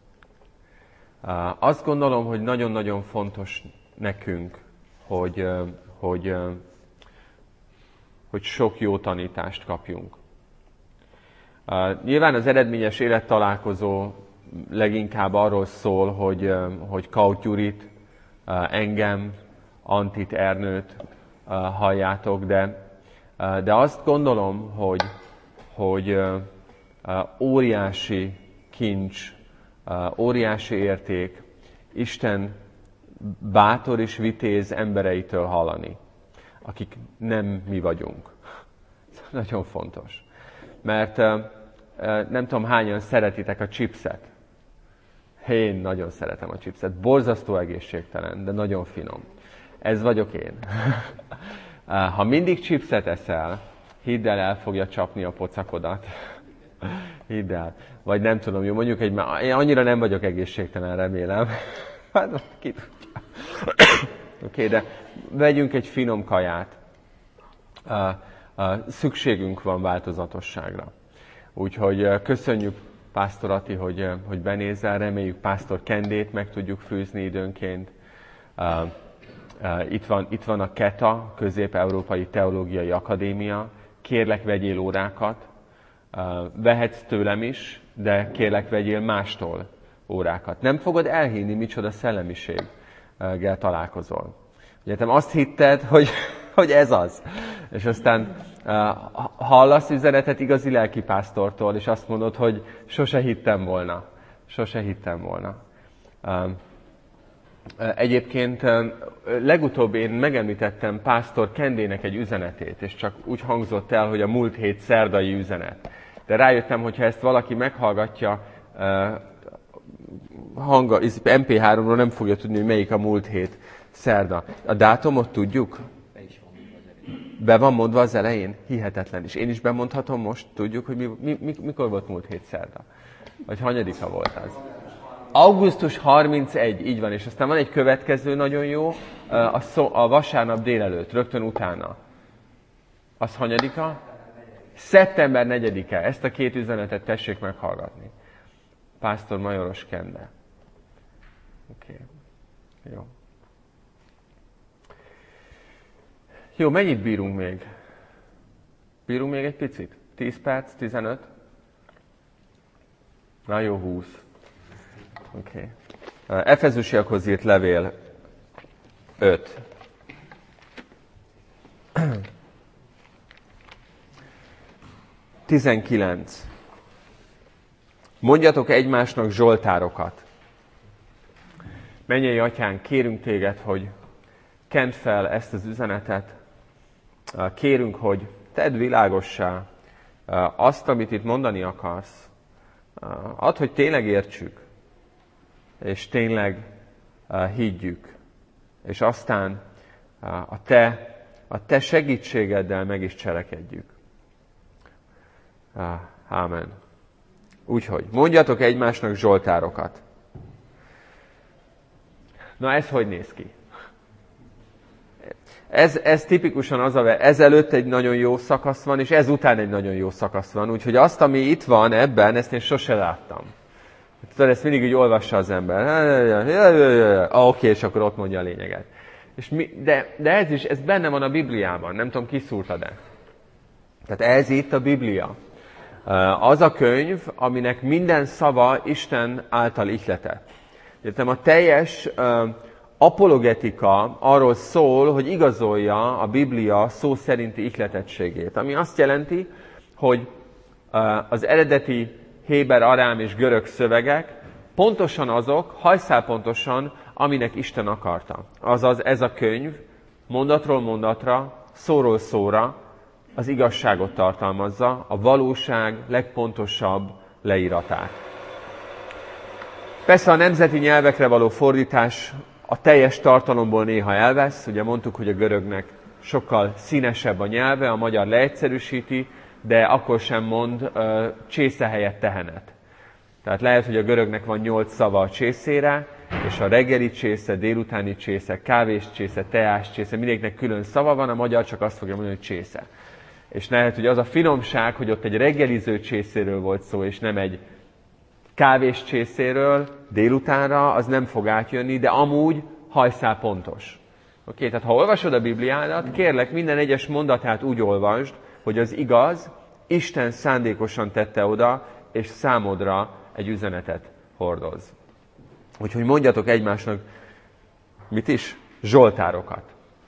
Azt gondolom, hogy nagyon-nagyon fontos nekünk, hogy, hogy, hogy sok jó tanítást kapjunk. Nyilván az eredményes élettalálkozó leginkább arról szól, hogy, hogy Kaut Gyurit, engem, Antit, Ernőt halljátok, de, de azt gondolom, hogy, hogy óriási kincs, óriási érték Isten bátor és vitéz embereitől hallani, akik nem mi vagyunk. Nagyon fontos. Mert nem tudom, hányan szeretitek a chipset. Én nagyon szeretem a chipset. Borzasztó egészségtelen, de nagyon finom. Ez vagyok én. Ha mindig chipset eszel, hidd el, el fogja csapni a pocakodat. Hidd el. Vagy nem tudom, jó, mondjuk, egy, én annyira nem vagyok egészségtelen, remélem. Hát, ki tudja. Oké, de vegyünk egy finom kaját. Uh, uh, szükségünk van változatosságra. Úgyhogy köszönjük, Pásztor Ati, hogy, hogy benézel, reméljük Pásztor Kendét meg tudjuk fűzni időnként. Uh, uh, itt, van, itt van a KETA, Közép-Európai Teológiai Akadémia. Kérlek, vegyél órákat. Uh, vehetsz tőlem is, de kérlek, vegyél mástól órákat. Nem fogod elhinni, micsoda szellemiséggel találkozol. Ugye te azt hitted, hogy, hogy ez az. És aztán uh, hallasz üzenetet igazi lelkipásztortól, és azt mondod, hogy sose hittem volna. Sose hittem volna. Uh, Egyébként legutóbb én megemlítettem Pásztor Kendének egy üzenetét, és csak úgy hangzott el, hogy a múlt hét szerdai üzenet. De rájöttem, hogyha ezt valaki meghallgatja hanga, em pé háromról nem fogja tudni, hogy melyik a múlt hét szerda. A dátumot tudjuk? Be van mondva az elején? Hihetetlen. És én is bemondhatom most, tudjuk, hogy mi, mi, mi, mikor volt múlt hét szerda? Vagy hanyadika volt az? augusztus harmincegy, így van, és aztán van egy következő nagyon jó, a, szó, a vasárnap délelőtt, rögtön utána. Az hanyadika? szeptember negyedike. Ezt a két üzenetet tessék meghallgatni. Pásztor Majoros Kende. Oké. Okay. Jó. Jó, mennyit bírunk még? Bírunk még egy picit? tíz perc? tizenöt? Na jó, húsz. Oké. Okay. Efezusiakhoz írt levél öt. tizenkilenc. Mondjatok egymásnak zsoltárokat. Mennyei Atyánk, kérünk téged, hogy kend fel ezt az üzenetet. Kérünk, hogy tedd világossá azt, amit itt mondani akarsz. Add, hogy tényleg értsük, és tényleg higgyük. És aztán a te, a te segítségeddel meg is cselekedjük. Ámen. Úgyhogy mondjatok egymásnak zsoltárokat. Na ez hogy néz ki? Ez, ez tipikusan az, a ezelőtt egy nagyon jó szakasz van, és ezután egy nagyon jó szakasz van. Úgyhogy azt, ami itt van ebben, ezt én sose láttam. Tudod, ezt mindig így olvassa az ember. Ah, oké, és akkor ott mondja a lényeget. És mi, de, de ez is, ez benne van a Bibliában. Nem tudom, kiszúrtad-e. Tehát ez itt a Biblia. Az a könyv, aminek minden szava Isten által ihletett. Értem, a teljes uh, apologetika arról szól, hogy igazolja a Biblia szó szerinti ihletettségét. Ami azt jelenti, hogy uh, az eredeti héber, arám és görög szövegek pontosan azok, hajszálpontosan, aminek Isten akarta. Azaz ez a könyv mondatról mondatra, szóról szóra az igazságot tartalmazza, a valóság legpontosabb leíratát. Persze a nemzeti nyelvekre való fordítás a teljes tartalomból néha elvesz, ugye mondtuk, hogy a görögnek sokkal színesebb a nyelve, a magyar leegyszerűsíti, de akkor sem mond uh, csésze helyett tehenet. Tehát lehet, hogy a görögnek van nyolc szava a csészére, és a reggeli csésze, délutáni csésze, kávés csésze, teás csésze, mindegyiknek külön szava van, a magyar csak azt fogja mondani, hogy csésze. És lehet, hogy az a finomság, hogy ott egy reggeliző csészéről volt szó, és nem egy kávés csészéről délutánra, az nem fog átjönni, de amúgy hajszál pontos. Oké, tehát ha olvasod a Bibliádat, kérlek, minden egyes mondatát úgy olvasd, hogy az igaz, Isten szándékosan tette oda, és számodra egy üzenetet hordoz. Úgyhogy mondjatok egymásnak, mit is? Zsoltárokat.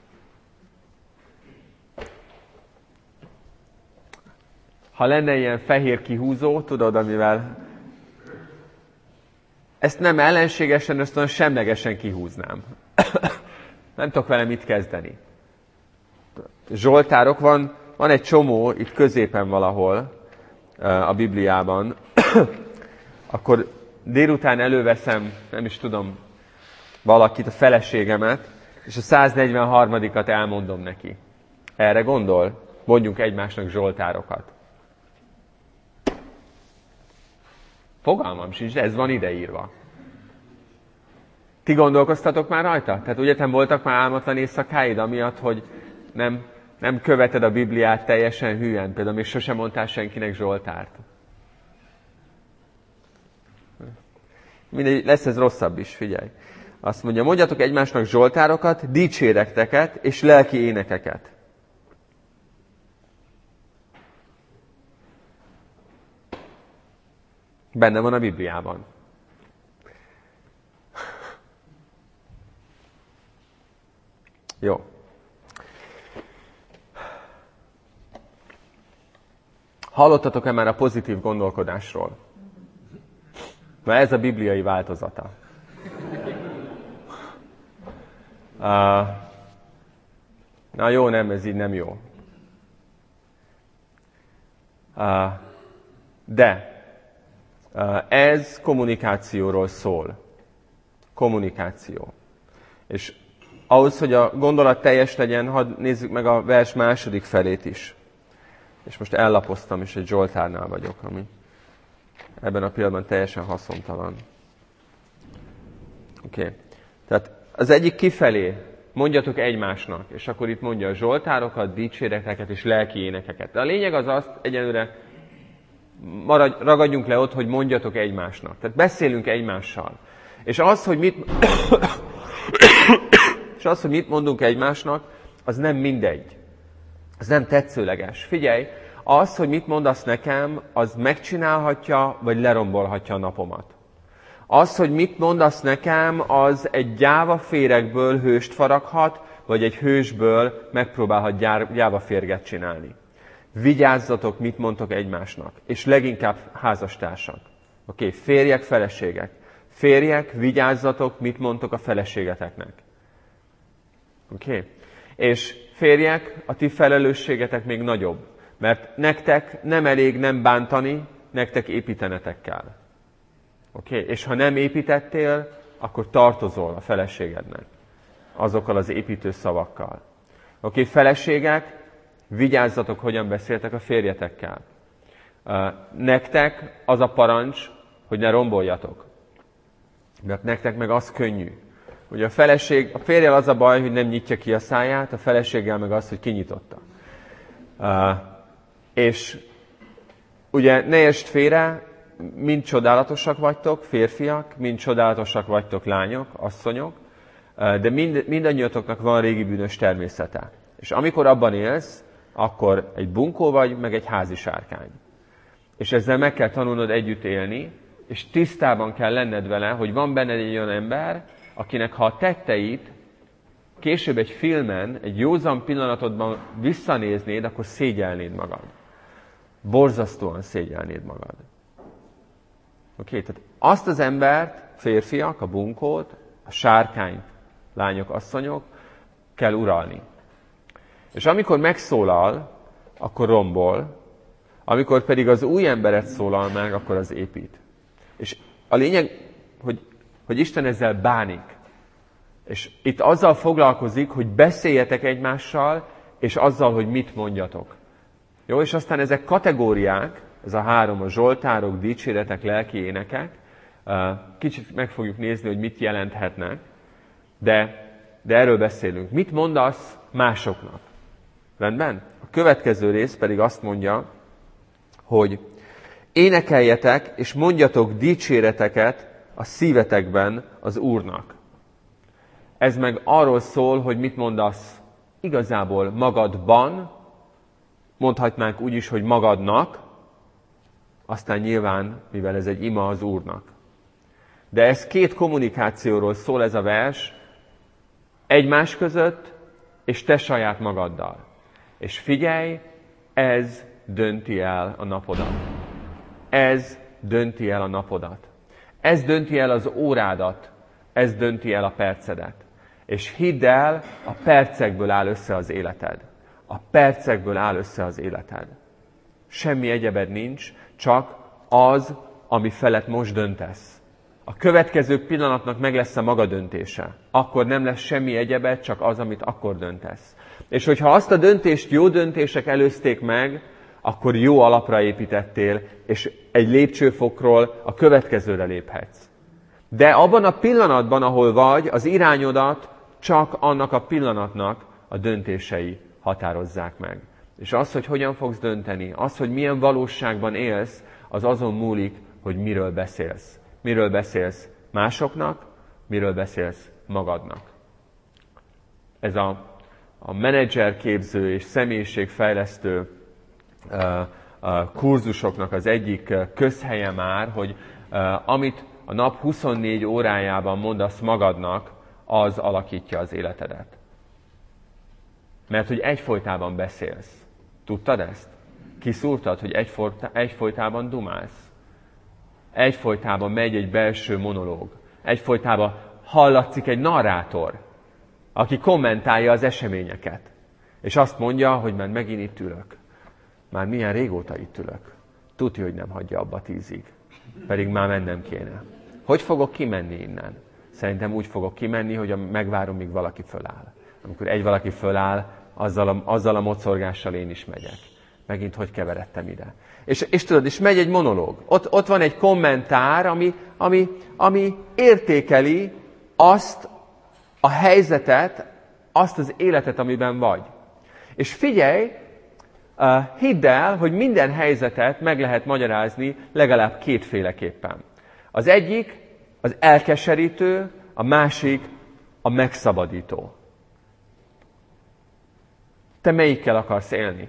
Ha lenne ilyen fehér kihúzó, tudod, amivel ezt nem ellenségesen, ezt semlegesen kihúznám. Nem tudok vele mit kezdeni. Zsoltárok van, van egy csomó itt középen valahol a Bibliában. Akkor délután előveszem, nem is tudom, valakit, a feleségemet, és a száznegyvenharmadikat elmondom neki. Erre gondol? Mondjunk egymásnak zsoltárokat. Fogalmam sincs, de ez van ideírva. Ti gondolkoztatok már rajta? Tehát ugye voltak már álmatlan éjszakáid, amiatt, hogy nem, nem követed a Bibliát teljesen hülyen, például még sosem mondtál senkinek zsoltárt. Mindegy, lesz ez rosszabb is, figyelj. Azt mondja, mondjatok egymásnak zsoltárokat, dicsérekteket és lelki énekeket. Benne van a Bibliában. Jó. Hallottatok-e már a pozitív gondolkodásról? Mert ez a bibliai változata. Uh, na jó, nem, ez így nem jó. Uh, de uh, ez kommunikációról szól. Kommunikáció. És ahhoz, hogy a gondolat teljes legyen, hadd nézzük meg a vers második felét is. És most ellapoztam, és egy zsoltárnál vagyok, ami ebben a pillanatban teljesen haszontalan. Oké. Okay. Tehát az egyik kifelé mondjatok egymásnak, és akkor itt mondja a zsoltárokat, dicséreteket és lelki énekeket. De a lényeg az azt, egyelőre maradj, ragadjunk le ott, hogy mondjatok egymásnak. Tehát beszélünk egymással. És az, hogy mit, és az, hogy mit mondunk egymásnak, az nem mindegy. Az nem tetszőleges. Figyelj, az, hogy mit mondasz nekem, az megcsinálhatja, vagy lerombolhatja a napomat. Az, hogy mit mondasz nekem, az egy gyávaféregből hőst faraghat, vagy egy hősből megpróbálhat gyávaférget csinálni. Vigyázzatok, mit mondtok egymásnak, és leginkább házastársak. Oké, okay, férjek, feleségek. Férjek, vigyázzatok, mit mondtok a feleségeteknek. Oké? Okay? És férjek, a ti felelősségetek még nagyobb. Mert nektek nem elég nem bántani, nektek építenetek kell. Oké? Okay? És ha nem építettél, akkor tartozol a feleségednek. Azokkal az építő szavakkal. Oké, okay? Feleségek, vigyázzatok, hogyan beszéltek a férjetekkel. Nektek az a parancs, hogy ne romboljatok. Mert nektek meg az könnyű. Ugye a feleség, a férjel az a baj, hogy nem nyitja ki a száját, a feleséggel meg az, hogy kinyitotta. Uh, és ugye ne est félre, mind csodálatosak vagytok, férfiak, mind csodálatosak vagytok, lányok, asszonyok, uh, de mind, mindannyiatoknak van régi bűnös természete. És amikor abban élsz, akkor egy bunkó vagy, meg egy házi sárkány. És ezzel meg kell tanulnod együtt élni, és tisztában kell lenned vele, hogy van benned egy olyan ember, akinek ha a tetteit később egy filmen, egy józan pillanatodban visszanéznéd, akkor szégyelnéd magad. Borzasztóan szégyelnéd magad. Oké, okay, tehát azt az embert, férfiak, a bunkót, a sárkányt, lányok, asszonyok, kell uralni. És amikor megszólal, akkor rombol, amikor pedig az új emberet szólal meg, akkor az épít. És a lényeg, hogy, hogy Isten ezzel bánik. És itt azzal foglalkozik, hogy beszéljetek egymással, és azzal, hogy mit mondjatok. Jó, és aztán ezek kategóriák, ez a három, a zsoltárok, dicséretek, lelki énekek, kicsit meg fogjuk nézni, hogy mit jelenthetnek, de, de erről beszélünk. Mit mondasz másoknak? Rendben? A következő rész pedig azt mondja, hogy énekeljetek, és mondjatok dicséreteket a szívetekben az Úrnak. Ez meg arról szól, hogy mit mondasz igazából magadban, mondhatnánk úgy is, hogy magadnak, aztán nyilván, mivel ez egy ima az Úrnak. De ez két kommunikációról szól ez a vers, egymás között, és te saját magaddal. És figyelj, ez dönti el a napodat. Ez dönti el a napodat. Ez dönti el az órádat. Ez dönti el a percedet. És hidd el, a percekből áll össze az életed. A percekből áll össze az életed. Semmi egyebed nincs, csak az, ami felett most döntesz. A következő pillanatnak meg lesz a maga döntése. Akkor nem lesz semmi egyebed, csak az, amit akkor döntesz. És hogyha azt a döntést jó döntések előzték meg, akkor jó alapra építettél, és egy lépcsőfokról a következőre léphetsz. De abban a pillanatban, ahol vagy, az irányodat csak annak a pillanatnak a döntései határozzák meg. És az, hogy hogyan fogsz dönteni, az, hogy milyen valóságban élsz, az azon múlik, hogy miről beszélsz. Miről beszélsz másoknak, miről beszélsz magadnak. Ez a, a menedzserképző és személyiségfejlesztő uh, uh, kurzusoknak az egyik közhelye már, hogy uh, amit a nap huszonnégy órájában mondasz magadnak, az alakítja az életedet. Mert hogy egyfolytában beszélsz. Tudtad ezt? Kiszúrtad, hogy egyfolytában dumálsz? Egyfolytában megy egy belső monológ. Egyfolytában hallatszik egy narrátor, aki kommentálja az eseményeket. És azt mondja, hogy már megint itt ülök. Már milyen régóta itt ülök. Tudja, hogy nem hagyja abba tízig. Pedig már mennem kéne. Hogy fogok kimenni innen? Szerintem úgy fogok kimenni, hogy megvárom, míg valaki föláll. Amikor egy valaki föláll, azzal a, azzal a mocorgással én is megyek. Megint hogy keveredtem ide. És, és tudod, és megy egy monológ. Ott, ott van egy kommentár, ami, ami, ami értékeli azt a helyzetet, azt az életet, amiben vagy. És figyelj, uh, hidd el, hogy minden helyzetet meg lehet magyarázni legalább kétféleképpen. Az egyik az elkeserítő, a másik a megszabadító. Te melyikkel akarsz élni?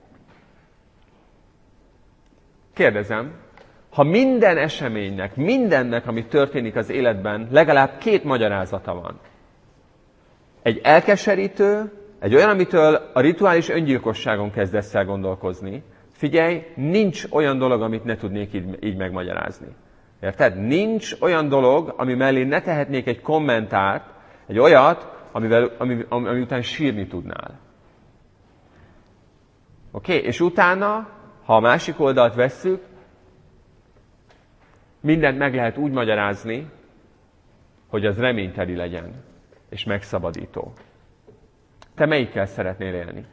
Kérdezem, ha minden eseménynek, mindennek, ami történik az életben, legalább két magyarázata van. Egy elkeserítő, egy olyan, amitől a rituális öngyilkosságon kezdesz el gondolkozni. Figyelj, nincs olyan dolog, amit ne tudnék így, így megmagyarázni. Érted? Nincs olyan dolog, ami mellé ne tehetnék egy kommentárt, egy olyat, amivel, ami, ami, ami után sírni tudnál. Oké? Okay? És utána, ha a másik oldalt vesszük, mindent meg lehet úgy magyarázni, hogy az reményteli legyen, és megszabadító. Te melyikkel szeretnél élni?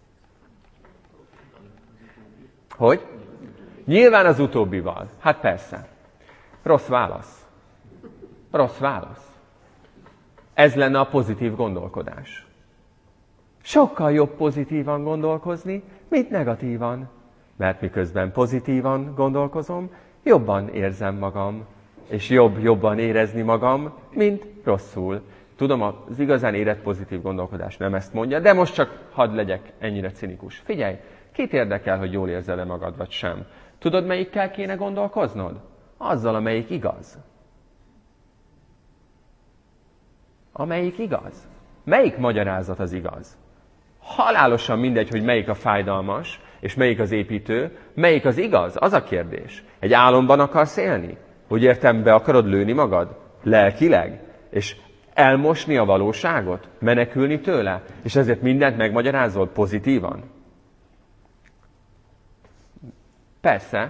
Hogy? Nyilván az utóbbival. Hát persze. Rossz válasz. Rossz válasz. Ez lenne a pozitív gondolkodás. Sokkal jobb pozitívan gondolkozni, mint negatívan. Mert miközben pozitívan gondolkozom, jobban érzem magam, és jobb jobban érezni magam, mint rosszul. Tudom, az igazán érett pozitív gondolkodás nem ezt mondja, de most csak hadd legyek ennyire cinikus. Figyelj, kit érdekel, hogy jól érzel-e magad, vagy sem? Tudod, melyikkel kéne gondolkoznod? Azzal, amelyik igaz. Amelyik igaz. Melyik magyarázat az igaz? Halálosan mindegy, hogy melyik a fájdalmas, és melyik az építő, melyik az igaz, az a kérdés. Egy álomban akarsz élni? Úgy értem, be akarod lőni magad? Lelkileg? És Elmosni a valóságot? Menekülni tőle? És ezért mindent megmagyarázol pozitívan? Persze,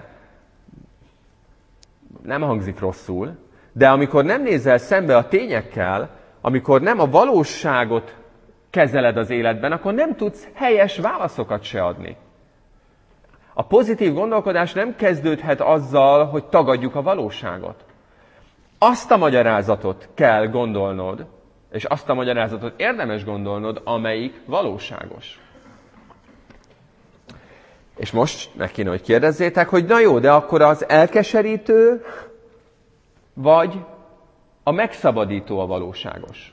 nem hangzik rosszul, de amikor nem nézel szembe a tényekkel, amikor nem a valóságot kezeled az életben, akkor nem tudsz helyes válaszokat se adni. A pozitív gondolkodás nem kezdődhet azzal, hogy tagadjuk a valóságot. Azt a magyarázatot kell gondolnod, és azt a magyarázatot érdemes gondolnod, amelyik valóságos. És most meg kéne, hogy kérdezzétek, hogy na jó, de akkor az elkeserítő, vagy a megszabadító a valóságos?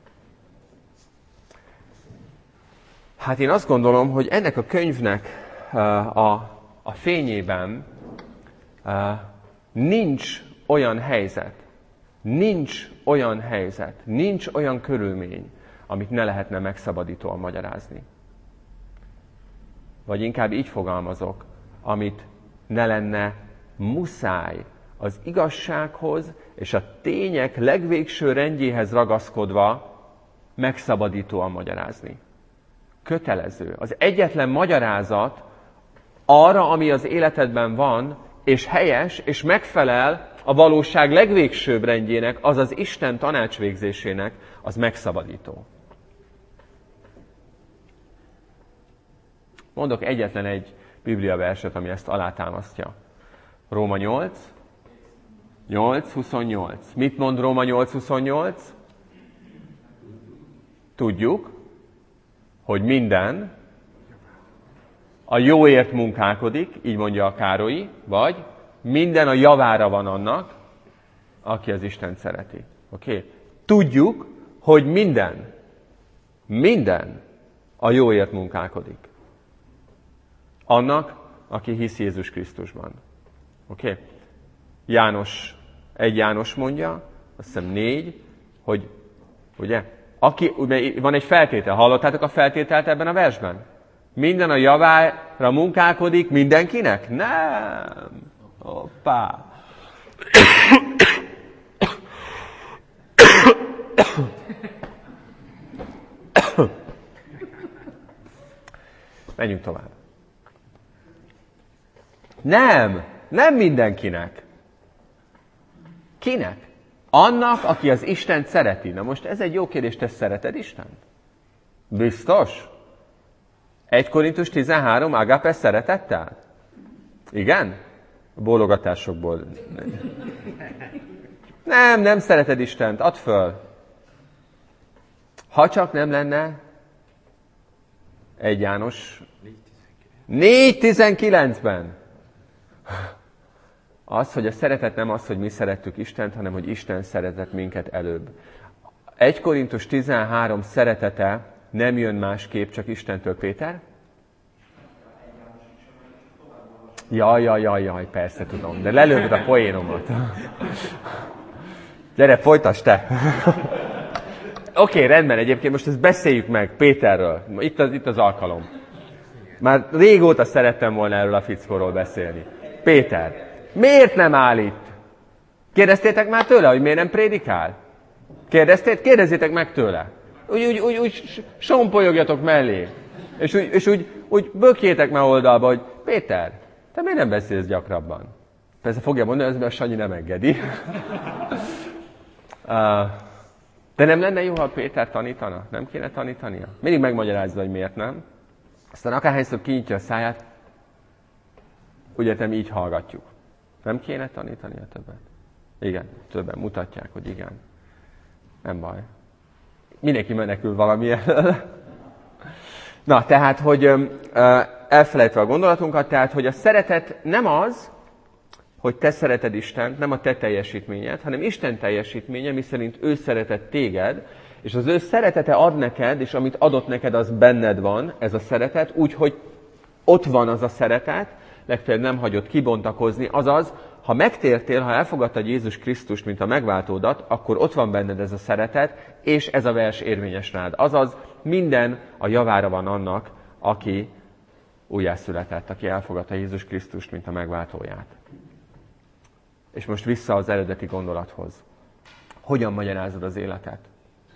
Hát én azt gondolom, hogy ennek a könyvnek a, a fényében nincs olyan helyzet, nincs olyan helyzet, nincs olyan körülmény, amit ne lehetne megszabadítóan magyarázni. Vagy inkább így fogalmazok, amit ne lenne muszáj az igazsághoz és a tények legvégső rendjéhez ragaszkodva megszabadítóan magyarázni. Kötelező. Az egyetlen magyarázat arra, ami az életedben van, és helyes, és megfelel a valóság legvégsőbb rendjének, azaz Isten tanácsvégzésének, az megszabadító. Mondok egyetlen egy bibliaverset, ami ezt alátámasztja. Róma nyolc, nyolc huszonnyolc. Mit mond Róma nyolc huszonnyolc? Tudjuk, hogy minden a jóért munkálkodik, így mondja a Károlyi, vagy minden a javára van annak, aki az Istent szereti. Oké? Okay? Tudjuk, hogy minden, minden a jóért munkálkodik. Annak, aki hisz Jézus Krisztusban. Oké? Okay? János, egy János mondja, azt hiszem négy, hogy, ugye, aki, van egy feltétel. Hallottátok a feltételt ebben a versben? Minden a javára munkálkodik mindenkinek? Nem. Hoppá. Menjünk tovább. Nem, nem mindenkinek. Kinek? Annak, aki az Istent szereti. Na most ez egy jó kérdés, te szereted Istent? Biztos? egy Korintus tizenhárom agape szeretettel? Igen? A bólogatásokból. Nem, nem szereted Istent, add föl. Ha csak nem lenne egy János négy tizenkilencben. Az, hogy a szeretet nem az, hogy mi szerettük Istent, hanem hogy Isten szeretett minket előbb. egy Korintus tizenhárom szeretete nem jön másképp, csak Istentől, Péter? Jaj, jaj, jaj, jaj, persze tudom, de lelövöd a poénomat. Gyere, folytasd te! Oké, okay, rendben, egyébként most ezt beszéljük meg Péterről. Itt az, itt az alkalom. Már régóta szerettem volna erről a fickóról beszélni. Péter, miért nem áll itt? Kérdeztétek már tőle, hogy miért nem prédikál? Kérdezték? Kérdezzétek meg tőle. Úgy, úgy, úgy, úgy sompolyogjatok mellé. És úgy, és úgy, úgy bökjétek már oldalba, hogy Péter, te miért nem beszélsz gyakrabban? Persze fogja mondani, hogy a Sanyi nem engedi. De nem lenne jó, ha Péter tanítana? Nem kéne tanítania? Mindig megmagyarázza, hogy miért nem. Aztán akárhányszor kinyitja a száját, úgy értem, így hallgatjuk. Nem kéne tanítania többet? Igen, többen mutatják, hogy igen. Nem baj. Mindenki menekül valami elől. Na, tehát, hogy elfelejtve a gondolatunkat, tehát, hogy a szeretet nem az, hogy te szereted Istent, nem a te teljesítményed, hanem Isten teljesítménye, miszerint ő szeretett téged, és az ő szeretete ad neked, és amit adott neked, az benned van, ez a szeretet, úgyhogy ott van az a szeretet, legfeljebb nem hagyod kibontakozni, azaz, ha megtértél, ha elfogadtad Jézus Krisztust, mint a megváltódat, akkor ott van benned ez a szeretet, és ez a vers érvényes rád. Azaz, minden a javára van annak, aki újjászületett, aki elfogadta Jézus Krisztust, mint a megváltóját. És most vissza az eredeti gondolathoz. Hogyan magyarázod az életet?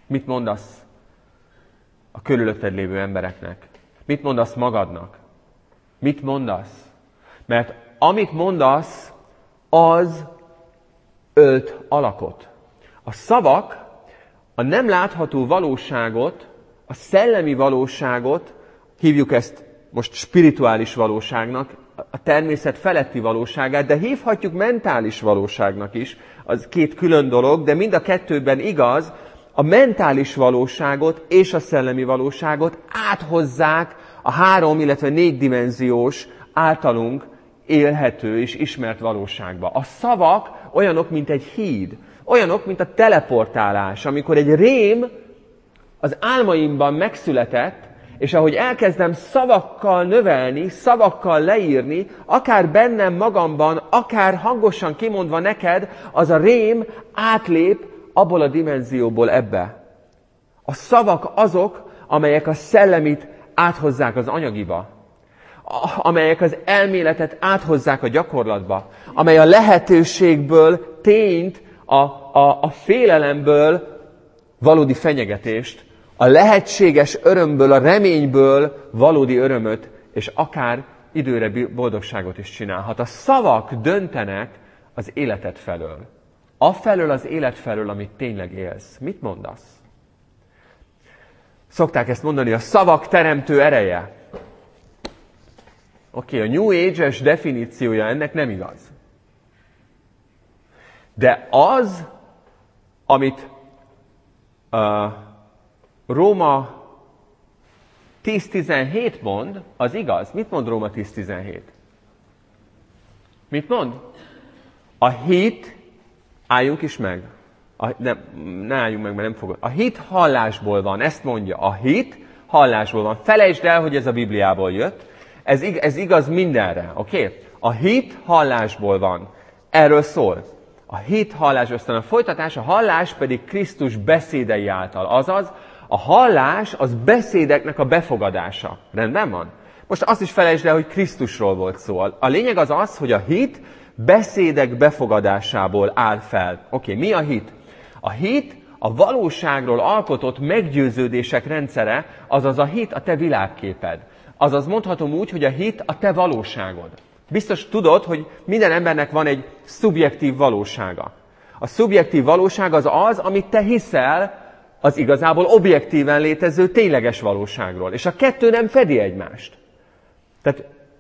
Mit mondasz a körülötted lévő embereknek? Mit mondasz magadnak? Mit mondasz? Mert amit mondasz, az ölt alakot. A szavak a nem látható valóságot, a szellemi valóságot, hívjuk ezt most spirituális valóságnak, a természet feletti valóságát, de hívhatjuk mentális valóságnak is. Az két külön dolog, de mind a kettőben igaz, a mentális valóságot és a szellemi valóságot áthozzák a három, illetve négydimenziós általunk élhető és ismert valóságba. A szavak olyanok, mint egy híd, olyanok, mint a teleportálás, amikor egy rém az álmaimban megszületett, és ahogy elkezdem szavakkal növelni, szavakkal leírni, akár bennem magamban, akár hangosan kimondva neked, az a rém átlép abból a dimenzióból ebbe. A szavak azok, amelyek a szellemit áthozzák az anyagiba, amelyek az elméletet áthozzák a gyakorlatba, amely a lehetőségből tényt, a, a, a félelemből valódi fenyegetést, a lehetséges örömből, a reményből valódi örömöt, és akár időre boldogságot is csinálhat. A szavak döntenek az életed felől. Afelől az élet felől, amit tényleg élsz. Mit mondasz? Szokták ezt mondani, a szavak teremtő ereje. Oké, okay, a New Age-es definíciója ennek nem igaz. De az, amit uh, Róma tíz tizenhét mond, az igaz. Mit mond Róma tíz tizenhét? Mit mond? A hit, álljunk is meg. A, nem, ne álljunk meg, mert nem fogod. A hit hallásból van, ezt mondja. A hit hallásból van. Felejtsd el, hogy ez a Bibliából jött. Ez, ez igaz mindenre, oké? Okay? A hit hallásból van. Erről szól. A hit hallás, aztán a folytatás, a hallás pedig Krisztus beszédei által. Azaz, a hallás az beszédeknek a befogadása. Rendben van? Most azt is felejtsd el, hogy Krisztusról volt szó. A lényeg az az, hogy a hit beszédek befogadásából áll fel. Oké, okay, mi a hit? A hit a valóságról alkotott meggyőződések rendszere, azaz a hit a te világképed. Azaz mondhatom úgy, hogy a hit a te valóságod. Biztos tudod, hogy minden embernek van egy szubjektív valósága. A szubjektív valóság az az, amit te hiszel, az igazából objektíven létező tényleges valóságról. És a kettő nem fedi egymást. Tehát,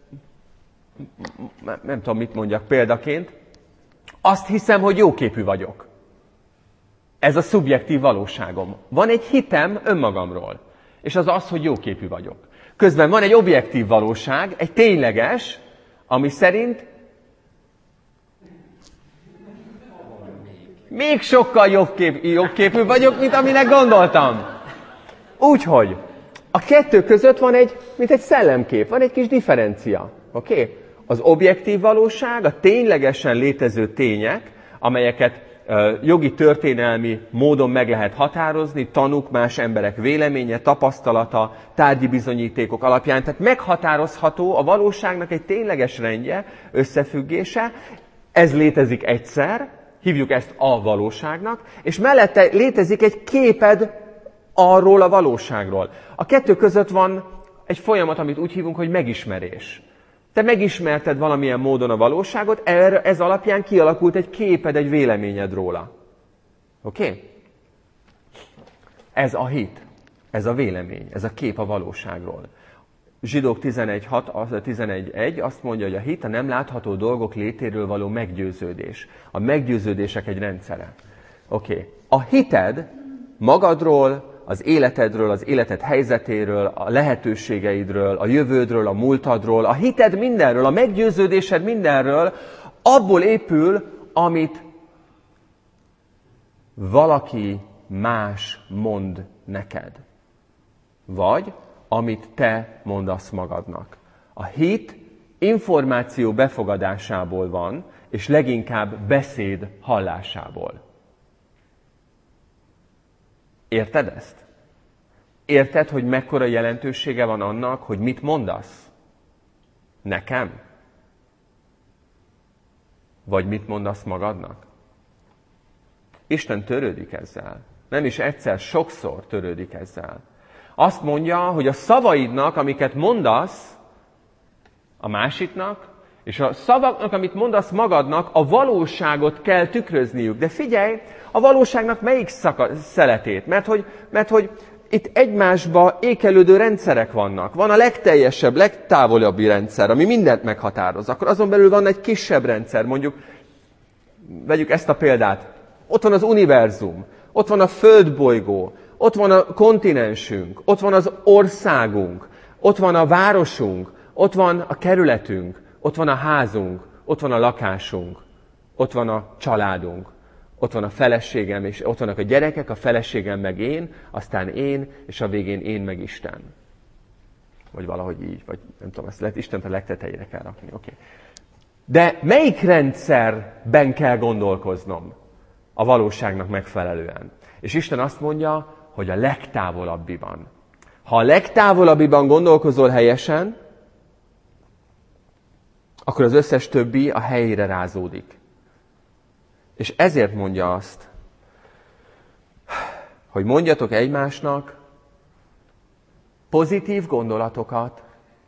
nem tudom, mit mondjak példaként, azt hiszem, hogy jóképű vagyok. Ez a szubjektív valóságom. Van egy hitem önmagamról, és az az, hogy jóképű vagyok. Közben van egy objektív valóság, egy tényleges, ami szerint még sokkal jobb kép, jobbképű vagyok, mint aminek gondoltam. Úgyhogy a kettő között van egy, mint egy szellemkép, van egy kis differencia. Oké? Okay? Az objektív valóság, a ténylegesen létező tények, amelyeket uh, jogi történelmi módon meg lehet határozni, tanúk, más emberek véleménye, tapasztalata, tárgyi bizonyítékok alapján. Tehát meghatározható a valóságnak egy tényleges rendje, összefüggése. Ez létezik egyszer, hívjuk ezt a valóságnak, és mellette létezik egy képed arról a valóságról. A kettő között van egy folyamat, amit úgy hívunk, hogy megismerés. Te megismerted valamilyen módon a valóságot, ez alapján kialakult egy képed, egy véleményed róla. Oké? Okay? Ez a hit, ez a vélemény, ez a kép a valóságról. Zsidók tizenegy hat, tizenegy egy azt mondja, hogy a hit a nem látható dolgok létéről való meggyőződés. A meggyőződések egy rendszere. Oké. Okay. A hited magadról, az életedről, az életed helyzetéről, a lehetőségeidről, a jövődről, a múltadról, a hited mindenről, a meggyőződésed mindenről, abból épül, amit valaki más mond neked. Vagy amit te mondasz magadnak. A hit információ befogadásából van, és leginkább beszéd hallásából. Érted ezt? Érted, hogy mekkora jelentősége van annak, hogy mit mondasz? Nekem? Vagy mit mondasz magadnak? Isten törődik ezzel. Nem is egyszer, sokszor törődik ezzel. Azt mondja, hogy a szavaidnak, amiket mondasz a másiknak, és a szavaknak, amit mondasz magadnak, a valóságot kell tükrözniük. De figyelj, a valóságnak melyik szaka, szeletét? Mert hogy, mert hogy itt egymásba ékelődő rendszerek vannak. Van a legteljesebb, legtávolabbi rendszer, ami mindent meghatároz. Akkor azon belül van egy kisebb rendszer, mondjuk, vegyük ezt a példát. Ott van az univerzum, ott van a földbolygó, ott van a kontinensünk, ott van az országunk, ott van a városunk, ott van a kerületünk, ott van a házunk, ott van a lakásunk, ott van a családunk, ott van a feleségem, és ott vannak a gyerekek, a feleségem meg én, aztán én, és a végén én meg Isten. Vagy valahogy így, vagy nem tudom, ezt lehet Istent a legtetejére kell rakni, oké. Okay. De melyik rendszerben kell gondolkoznom a valóságnak megfelelően? És Isten azt mondja, hogy a legtávolabbiban. Ha a legtávolabbiban gondolkozol helyesen, akkor az összes többi a helyére rázódik. És ezért mondja azt, hogy mondjatok egymásnak pozitív gondolatokat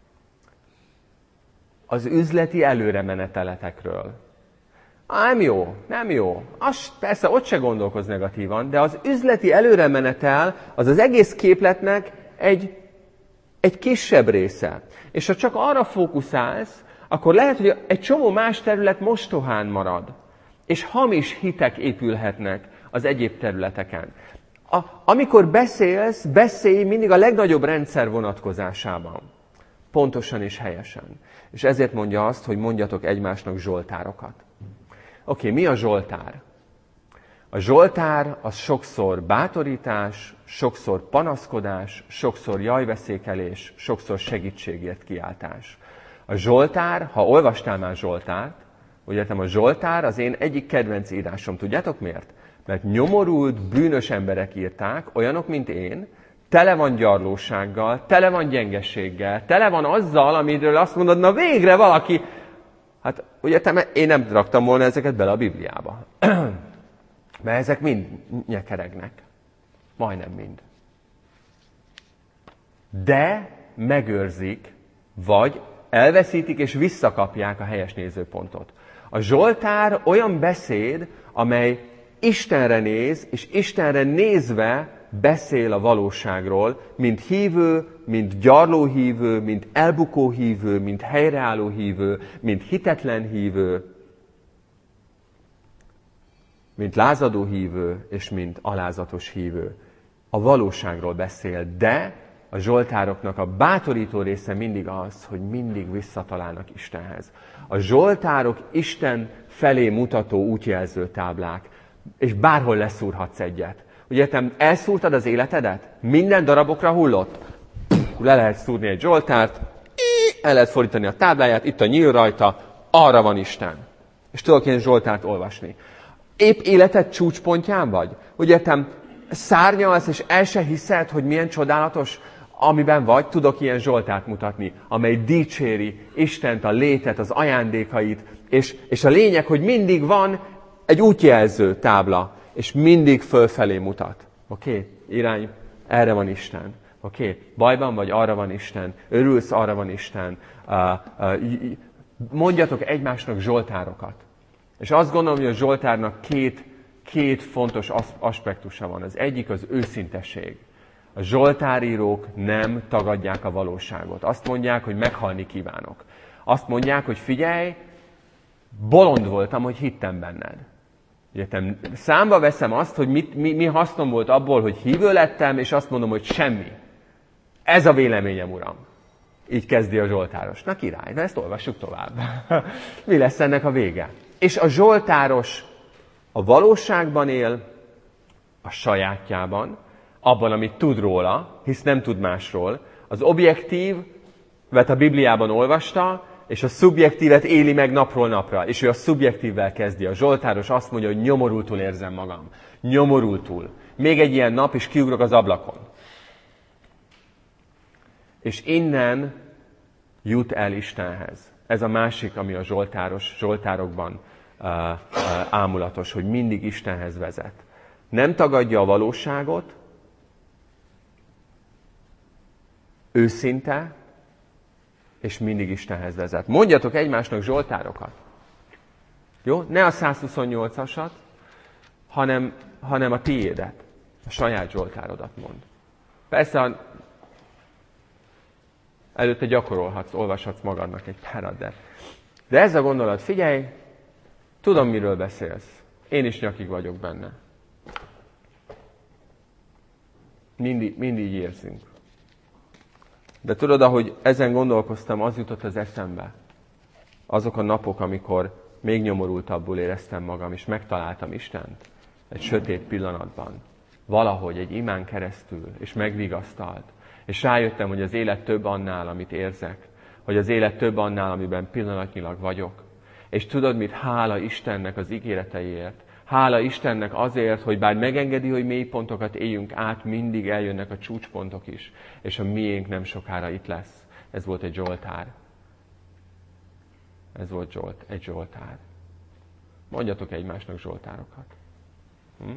az üzleti előremeneteletekről. Nem jó, nem jó. Az, persze ott se gondolkoz negatívan, de az üzleti előremenetel az az egész képletnek egy, egy kisebb része. És ha csak arra fókuszálsz, akkor lehet, hogy egy csomó más terület mostohán marad. És hamis hitek épülhetnek az egyéb területeken. A, amikor beszélsz, beszélj mindig a legnagyobb rendszer vonatkozásában. Pontosan és helyesen. És ezért mondja azt, hogy mondjatok egymásnak zsoltárokat. Oké, okay, mi a zsoltár? A zsoltár az sokszor bátorítás, sokszor panaszkodás, sokszor jajveszékelés, sokszor segítségért kiáltás. A zsoltár, ha olvastál már zsoltárt, úgy értem, a zsoltár az én egyik kedvenc írásom. Tudjátok miért? Mert nyomorult, bűnös emberek írták, olyanok, mint én, tele van gyarlósággal, tele van gyengeséggel, tele van azzal, amiről azt mondod, na végre valaki... Hát, úgy értem, én nem raktam volna ezeket bele a Bibliába. Mert ezek mind nyekeregnek. Majdnem mind. De megőrzik, vagy elveszítik és visszakapják a helyes nézőpontot. A zsoltár olyan beszéd, amely Istenre néz, és Istenre nézve beszél a valóságról, mint hívő, mint gyarló hívő, mint elbukó hívő, mint helyreálló hívő, mint hitetlen hívő, mint lázadó hívő, és mint alázatos hívő. A valóságról beszél, de a zsoltároknak a bátorító része mindig az, hogy mindig visszatalálnak Istenhez. A zsoltárok Isten felé mutató útjelző táblák, és bárhol leszúrhatsz egyet. Ugye te elszúrtad az életedet? Minden darabokra hullott? Le lehet szúrni egy zsoltárt, el lehet fordítani a tábláját, itt a nyíl rajta, arra van Isten. És tudok én zsoltárt olvasni. Épp életed csúcspontján vagy? Ugye te szárnyalsz, és el se hiszed, hogy milyen csodálatos, amiben vagy, tudok ilyen zsoltárt mutatni, amely dicséri Istent, a létet, az ajándékait, és, és a lényeg, hogy mindig van egy útjelző tábla, és mindig fölfelé mutat. Oké? Okay? Irány, erre van Isten. Oké? Okay? Bajban vagy, arra van Isten. Örülsz, arra van Isten. Uh, uh, mondjatok egymásnak zsoltárokat. És azt gondolom, hogy a zsoltárnak két, két fontos aspektusa van. Az egyik az őszintesség. A zsoltárírók nem tagadják a valóságot. Azt mondják, hogy meghalni kívánok. Azt mondják, hogy figyelj, bolond voltam, hogy hittem benned. Értem, számba veszem azt, hogy mit, mi, mi hasznom volt abból, hogy hívő lettem, és azt mondom, hogy semmi. Ez a véleményem, uram. Így kezdi a zsoltáros. Na király, de ezt olvassuk tovább. Mi lesz ennek a vége? És a zsoltáros a valóságban él, a sajátjában, abban, amit tud róla, hisz nem tud másról. Az objektívet a Bibliában olvasta, és a szubjektívet éli meg napról napra. És ő a szubjektívvel kezdi. A zsoltáros azt mondja, hogy nyomorultul érzem magam. Nyomorultul. Még egy ilyen nap, és kiugrok az ablakon. És innen jut el Istenhez. Ez a másik, ami a zsoltáros, zsoltárokban uh, uh, ámulatos, hogy mindig Istenhez vezet. nem tagadja a valóságot, őszinte, és mindig Istenhez vezet. Mondjatok egymásnak zsoltárokat. Jó? Ne a százhuszonnyolcasat, hanem, hanem a tiédet. A saját zsoltárodat mond. Persze, előtte gyakorolhatsz, olvashatsz magadnak egy párat, de, de ez a gondolat, figyelj, tudom, miről beszélsz. Én is nyakig vagyok benne. Mindig, mindig érzünk. De tudod, ahogy ezen gondolkoztam, az jutott az eszembe. Azok a napok, amikor még nyomorultabbul éreztem magam, és megtaláltam Istent egy sötét pillanatban. Valahogy egy imán keresztül, és megvigasztalt. És rájöttem, hogy az élet több annál, amit érzek. Hogy az élet több annál, amiben pillanatnyilag vagyok. És tudod mit? Hála Istennek az ígéreteiért. Hála Istennek azért, hogy bár megengedi, hogy mélypontokat éljünk át, mindig eljönnek a csúcspontok is. És a miénk nem sokára itt lesz. Ez volt egy zsoltár. Ez volt zsolt, egy zsoltár. Mondjatok egymásnak zsoltárokat. Hm?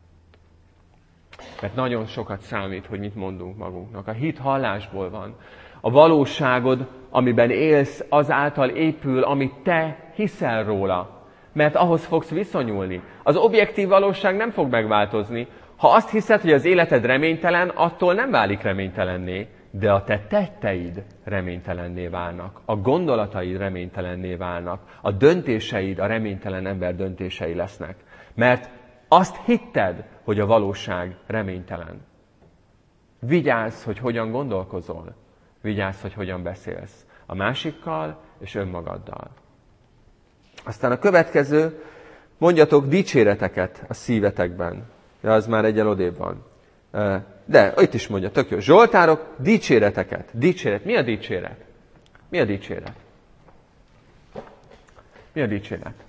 Mert nagyon sokat számít, hogy mit mondunk magunknak. A hit hallásból van. A valóságod, amiben élsz, azáltal épül, amit te hiszel róla. Mert ahhoz fogsz viszonyulni. Az objektív valóság nem fog megváltozni. Ha azt hiszed, hogy az életed reménytelen, attól nem válik reménytelenné, de a te tetteid reménytelenné válnak. A gondolataid reménytelenné válnak. A döntéseid a reménytelen ember döntései lesznek. Mert azt hitted, hogy a valóság reménytelen. Vigyázz, hogy hogyan gondolkozol. Vigyázz, hogy hogyan beszélsz. A másikkal és önmagaddal. Aztán a következő, mondjatok dicséreteket a szívetekben. De az már egyel odébb van. De itt is mondja, tök jó. Zsoltárok, dicséreteket. Dicséret. Mi a dicséret? Mi a dicséret? Mi a dicséret?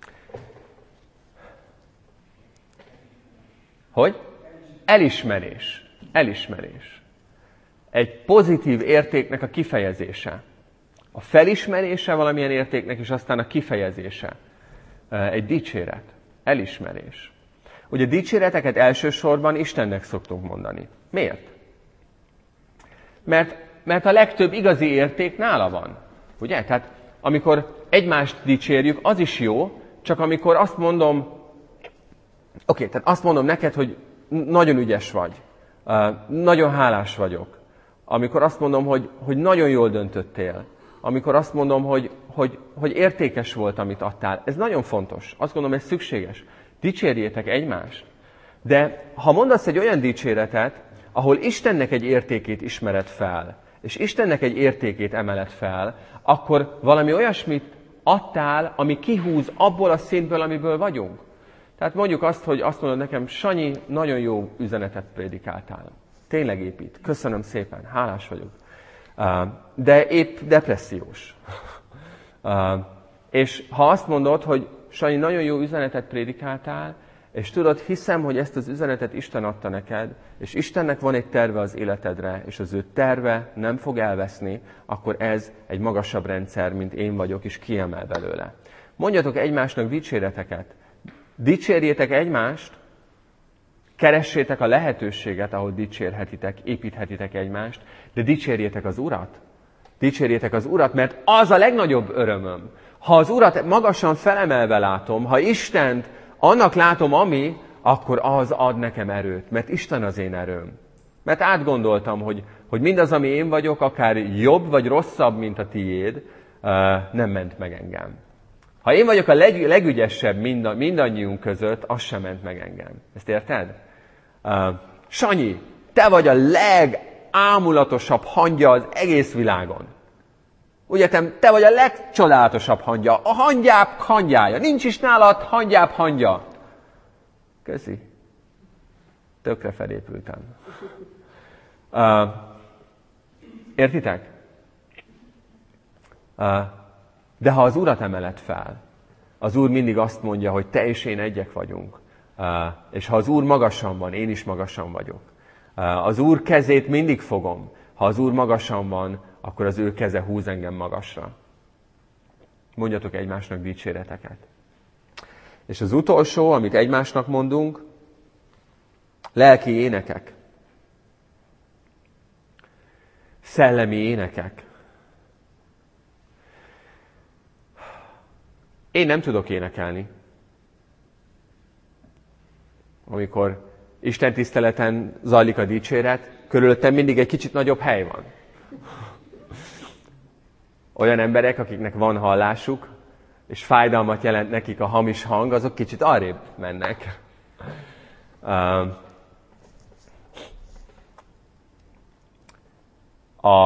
Hogy? Elismerés. Elismerés. Egy pozitív értéknek a kifejezése. A felismerése valamilyen értéknek, és aztán a kifejezése. Egy dicséret. Elismerés. Ugye dicséreteket elsősorban Istennek szoktunk mondani. Miért? Mert, mert a legtöbb igazi érték nála van. Ugye? Tehát amikor egymást dicsérjük, az is jó, csak amikor azt mondom, oké, okay, tehát azt mondom neked, hogy nagyon ügyes vagy, nagyon hálás vagyok. Amikor azt mondom, hogy, hogy nagyon jól döntöttél. Amikor azt mondom, hogy, hogy, hogy értékes volt, amit adtál. Ez nagyon fontos. Azt gondolom, ez szükséges. Dicsérjétek egymást. De ha mondasz egy olyan dicséretet, ahol Istennek egy értékét ismered fel, és Istennek egy értékét emeled fel, akkor valami olyasmit adtál, ami kihúz abból a szintből, amiből vagyunk. Tehát mondjuk azt, hogy azt mondod nekem, Sanyi, nagyon jó üzenetet prédikáltál. Tényleg épít. Köszönöm szépen. Hálás vagyok. De épp depressziós. És ha azt mondod, hogy Sanyi, nagyon jó üzenetet prédikáltál, és tudod, hiszem, hogy ezt az üzenetet Isten adta neked, és Istennek van egy terve az életedre, és az ő terve nem fog elveszni, akkor ez egy magasabb rendszer, mint én vagyok, és kiemel belőle. Mondjatok egymásnak dicséreteket. Dicsérjétek egymást, keressétek a lehetőséget, ahol dicsérhetitek, építhetitek egymást, de dicsérjétek az Urat. Dicsérjétek az Urat, mert az a legnagyobb örömöm. Ha az Urat magasan felemelve látom, ha Istent annak látom, ami, akkor az ad nekem erőt, mert Isten az én erőm. Mert átgondoltam, hogy, hogy mindaz, ami én vagyok, akár jobb vagy rosszabb, mint a tiéd, nem ment meg engem. Ha én vagyok a leg, legügyesebb mind, mindannyiunk között, az sem ment meg engem. Ezt érted? Sanyi, te vagy a legámulatosabb hangya az egész világon. Ugye te, te vagy a legcsodálatosabb hangya, a hangyább hangyája. Nincs is nálad hangyább hangya. Köszi. Tökre felépültem. Uh, értitek? Uh, de ha az Urat emeled fel, az Úr mindig azt mondja, hogy te és én egyek vagyunk. Uh, és ha az Úr magasan van, én is magasan vagyok. Uh, az Úr kezét mindig fogom. Ha az Úr magasan van, akkor az ő keze húz engem magasra. Mondjatok egymásnak dicséreteket. És az utolsó, amit egymásnak mondunk, Lelki énekek. Szellemi énekek. Én nem tudok énekelni. Amikor Isten tiszteleten zajlik a dicséret, körülöttem mindig egy kicsit nagyobb hely van. Olyan emberek, akiknek van hallásuk, és fájdalmat jelent nekik a hamis hang, azok kicsit arrébb mennek. Uh, a,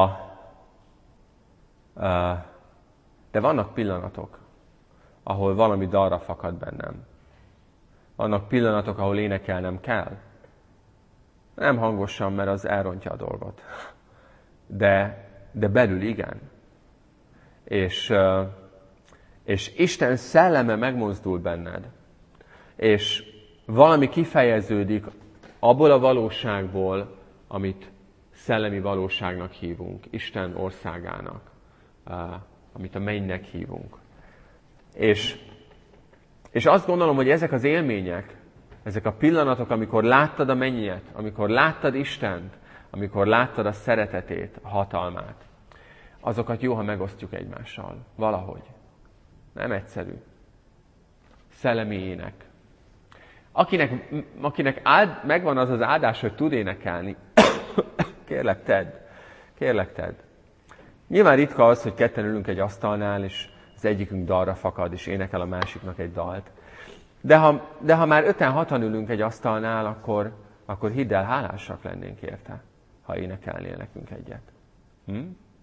uh, de vannak pillanatok, ahol valami dalra fakad bennem. Vannak pillanatok, ahol énekelnem kell. Nem hangosan, mert az elrontja a dolgot. De, de belül igen. És, és Isten szelleme megmozdul benned. És valami kifejeződik abból a valóságból, amit szellemi valóságnak hívunk. Isten országának. Amit a mennynek hívunk. És, és azt gondolom, hogy ezek az élmények, ezek a pillanatok, amikor láttad a mennyet, amikor láttad Istent, amikor láttad a szeretetét, a hatalmát, azokat jó, ha megosztjuk egymással. Valahogy. Nem egyszerű. Szellemi ének. Akinek, akinek áld, megvan az az áldás, hogy tud énekelni, kérlek tedd. Kérlek tedd. Nyilván ritka az, hogy ketten ülünk egy asztalnál, és az egyikünk dalra fakad, és énekel a másiknak egy dalt. De ha, de ha már öten-hatan ülünk egy asztalnál, akkor, akkor hidd el, hálásak lennénk érte, ha énekelnél nekünk egyet. Hm?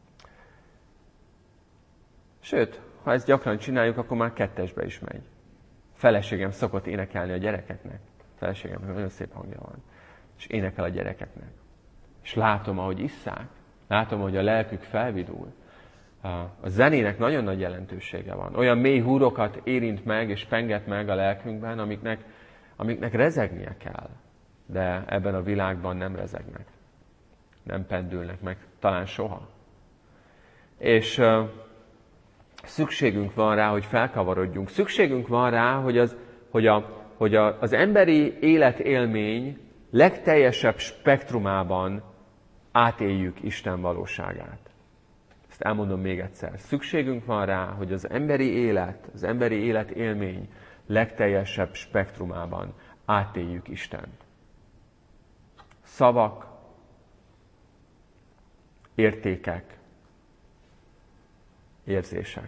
Sőt, ha ezt gyakran csináljuk, akkor már kettesbe is megy. Feleségem szokott énekelni a gyerekeknek. Feleségemnek nagyon szép hangja van. És énekel a gyerekeknek. És látom, ahogy isszák. Látom, hogy a lelkük felvidul. A zenének nagyon nagy jelentősége van. Olyan mély húrokat érint meg és penget meg a lelkünkben, amiknek, amiknek rezegnie kell. De ebben a világban nem rezegnek. Nem pendülnek meg, talán soha. És uh, szükségünk van rá, hogy felkavarodjunk. Szükségünk van rá, hogy az, hogy a, hogy a, az emberi életélmény legteljesebb spektrumában átéljük Isten valóságát. Ezt elmondom még egyszer. Szükségünk van rá, hogy az emberi élet, az emberi életélmény legteljesebb spektrumában átéljük Istent. Szavak, értékek, érzések.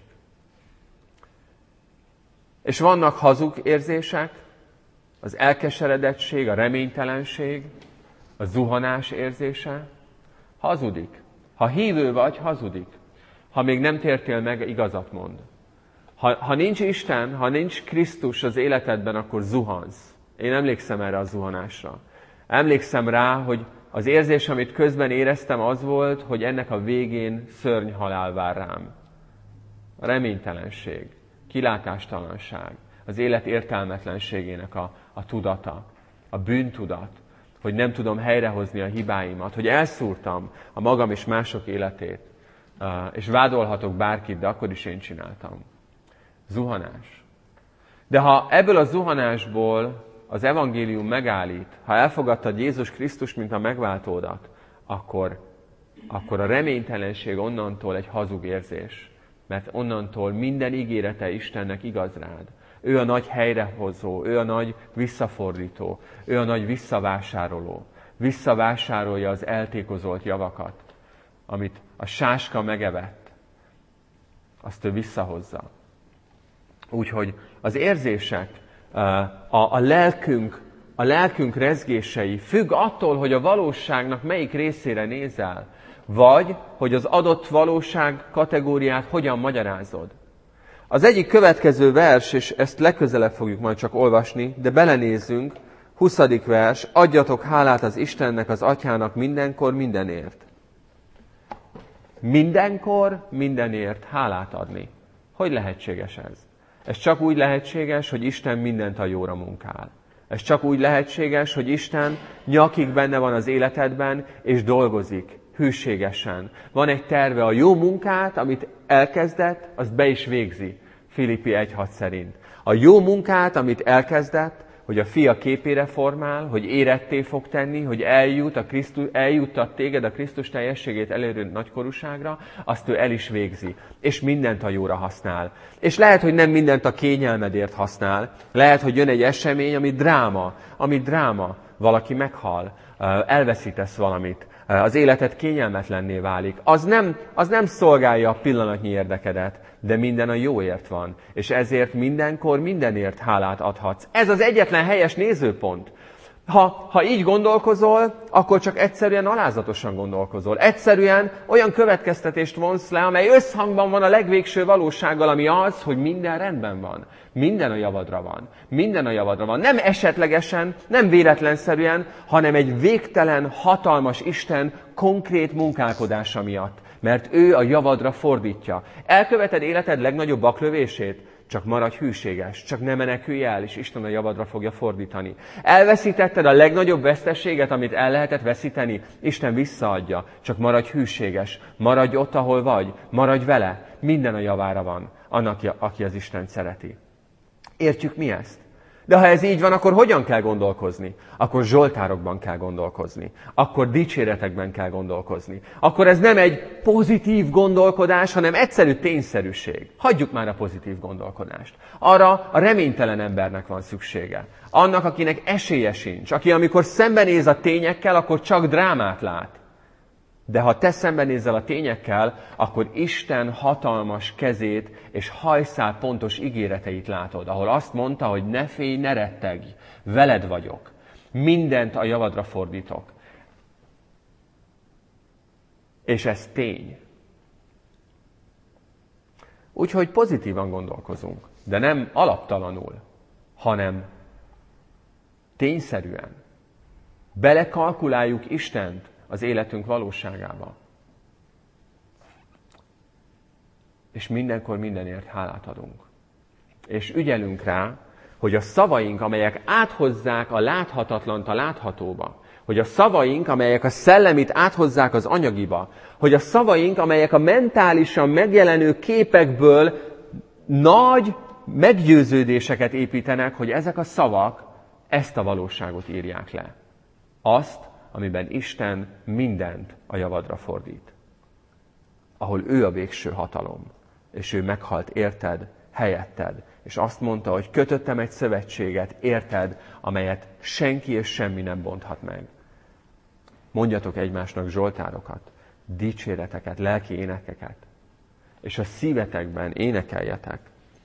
És vannak hazug érzések, az elkeseredettség, a reménytelenség, a zuhanás érzése. Hazudik. Ha hívő vagy, hazudik. Ha még nem tértél meg, igazat mond. Ha, ha nincs Isten, ha nincs Krisztus az életedben, akkor zuhansz. Én emlékszem erre a zuhanásra. Emlékszem rá, hogy az érzés, amit közben éreztem, az volt, hogy ennek a végén szörny halál vár rám. A reménytelenség, kilátástalanság, az élet értelmetlenségének a, a tudata, a bűntudat, hogy nem tudom helyrehozni a hibáimat, hogy elszúrtam a magam és mások életét, és vádolhatok bárkit, de akkor is én csináltam. Zuhanás. De ha ebből a zuhanásból az evangélium megállít, ha elfogadtad Jézus Krisztus, mint a megváltódat, akkor, akkor a reménytelenség onnantól egy hazug érzés. Mert onnantól minden ígérete Istennek igaz rád. Ő a nagy helyrehozó, ő a nagy visszafordító, ő a nagy visszavásároló. Visszavásárolja az eltékozolt javakat, amit a sáska megevett. Azt ő visszahozza. Úgyhogy az érzések, a, a lelkünk, a lelkünk rezgései függ attól, hogy a valóságnak melyik részére nézel, vagy hogy az adott valóság kategóriát hogyan magyarázod. Az egyik következő vers, és ezt legközelebb fogjuk majd csak olvasni, de belenézzünk, huszadik vers, adjatok hálát az Istennek, az Atyának mindenkor, mindenért. Mindenkor, mindenért hálát adni. Hogy lehetséges ez? Ez csak úgy lehetséges, hogy Isten mindent a jóra munkál. Ez csak úgy lehetséges, hogy Isten nyakig benne van az életedben, és dolgozik hűségesen. Van egy terve, a jó munkát, amit elkezdett, azt be is végzi. Filippi egy hat szerint. A jó munkát, amit elkezdett, hogy a fia képére formál, hogy éretté fog tenni, hogy eljut a Krisztus, eljuttat téged a Krisztus teljességét elérő nagykorúságra, azt ő el is végzi. És mindent a jóra használ. És lehet, hogy nem mindent a kényelmedért használ. Lehet, hogy jön egy esemény, ami dráma, ami dráma. Valaki meghal, elveszítesz valamit, az életed kényelmetlenné válik. Az nem, az nem szolgálja a pillanatnyi érdekedet, de minden a jóért van. És ezért mindenkor mindenért hálát adhatsz. Ez az egyetlen helyes nézőpont. Ha, ha így gondolkozol, akkor csak egyszerűen alázatosan gondolkozol. Egyszerűen olyan következtetést vonsz le, amely összhangban van a legvégső valósággal, ami az, hogy minden rendben van. Minden a javadra van. Minden a javadra van. Nem esetlegesen, nem véletlenszerűen, hanem egy végtelen, hatalmas Isten konkrét munkálkodása miatt. Mert ő a javadra fordítja. Elköveted életed legnagyobb baklövését? Csak maradj hűséges, csak ne menekülj el, és Isten a javadra fogja fordítani. Elveszítetted a legnagyobb veszteséget, amit el lehetett veszíteni? Isten visszaadja, csak maradj hűséges, maradj ott, ahol vagy, maradj vele, minden a javára van, annak, aki az Istent szereti. Értjük mi ezt? De ha ez így van, akkor hogyan kell gondolkozni? Akkor zsoltárokban kell gondolkozni. Akkor dicséretekben kell gondolkozni. Akkor ez nem egy pozitív gondolkodás, hanem egyszerű tényszerűség. Hagyjuk már a pozitív gondolkodást. Arra a reménytelen embernek van szüksége. Annak, akinek esélye sincs. Aki amikor szembenéz a tényekkel, akkor csak drámát lát. De ha te szembenézzel a tényekkel, akkor Isten hatalmas kezét és hajszál pontos ígéreteit látod, ahol azt mondta, hogy ne félj, ne rettegj, veled vagyok, mindent a javadra fordítok. És ez tény. Úgyhogy pozitívan gondolkozunk, de nem alaptalanul, hanem tényszerűen. Belekalkuláljuk Istent az életünk valóságába. És mindenkor mindenért hálát adunk. És ügyelünk rá, hogy a szavaink, amelyek áthozzák a láthatatlant a láthatóba, hogy a szavaink, amelyek a szellemit áthozzák az anyagiba, hogy a szavaink, amelyek a mentálisan megjelenő képekből nagy meggyőződéseket építenek, hogy ezek a szavak ezt a valóságot írják le. Azt, amiben Isten mindent a javadra fordít. Ahol ő a végső hatalom, és ő meghalt érted, helyetted, és azt mondta, hogy kötöttem egy szövetséget érted, amelyet senki és semmi nem bonthat meg. Mondjatok egymásnak zsoltárokat, dicséreteket, lelki énekeket, és a szívetekben énekeljetek.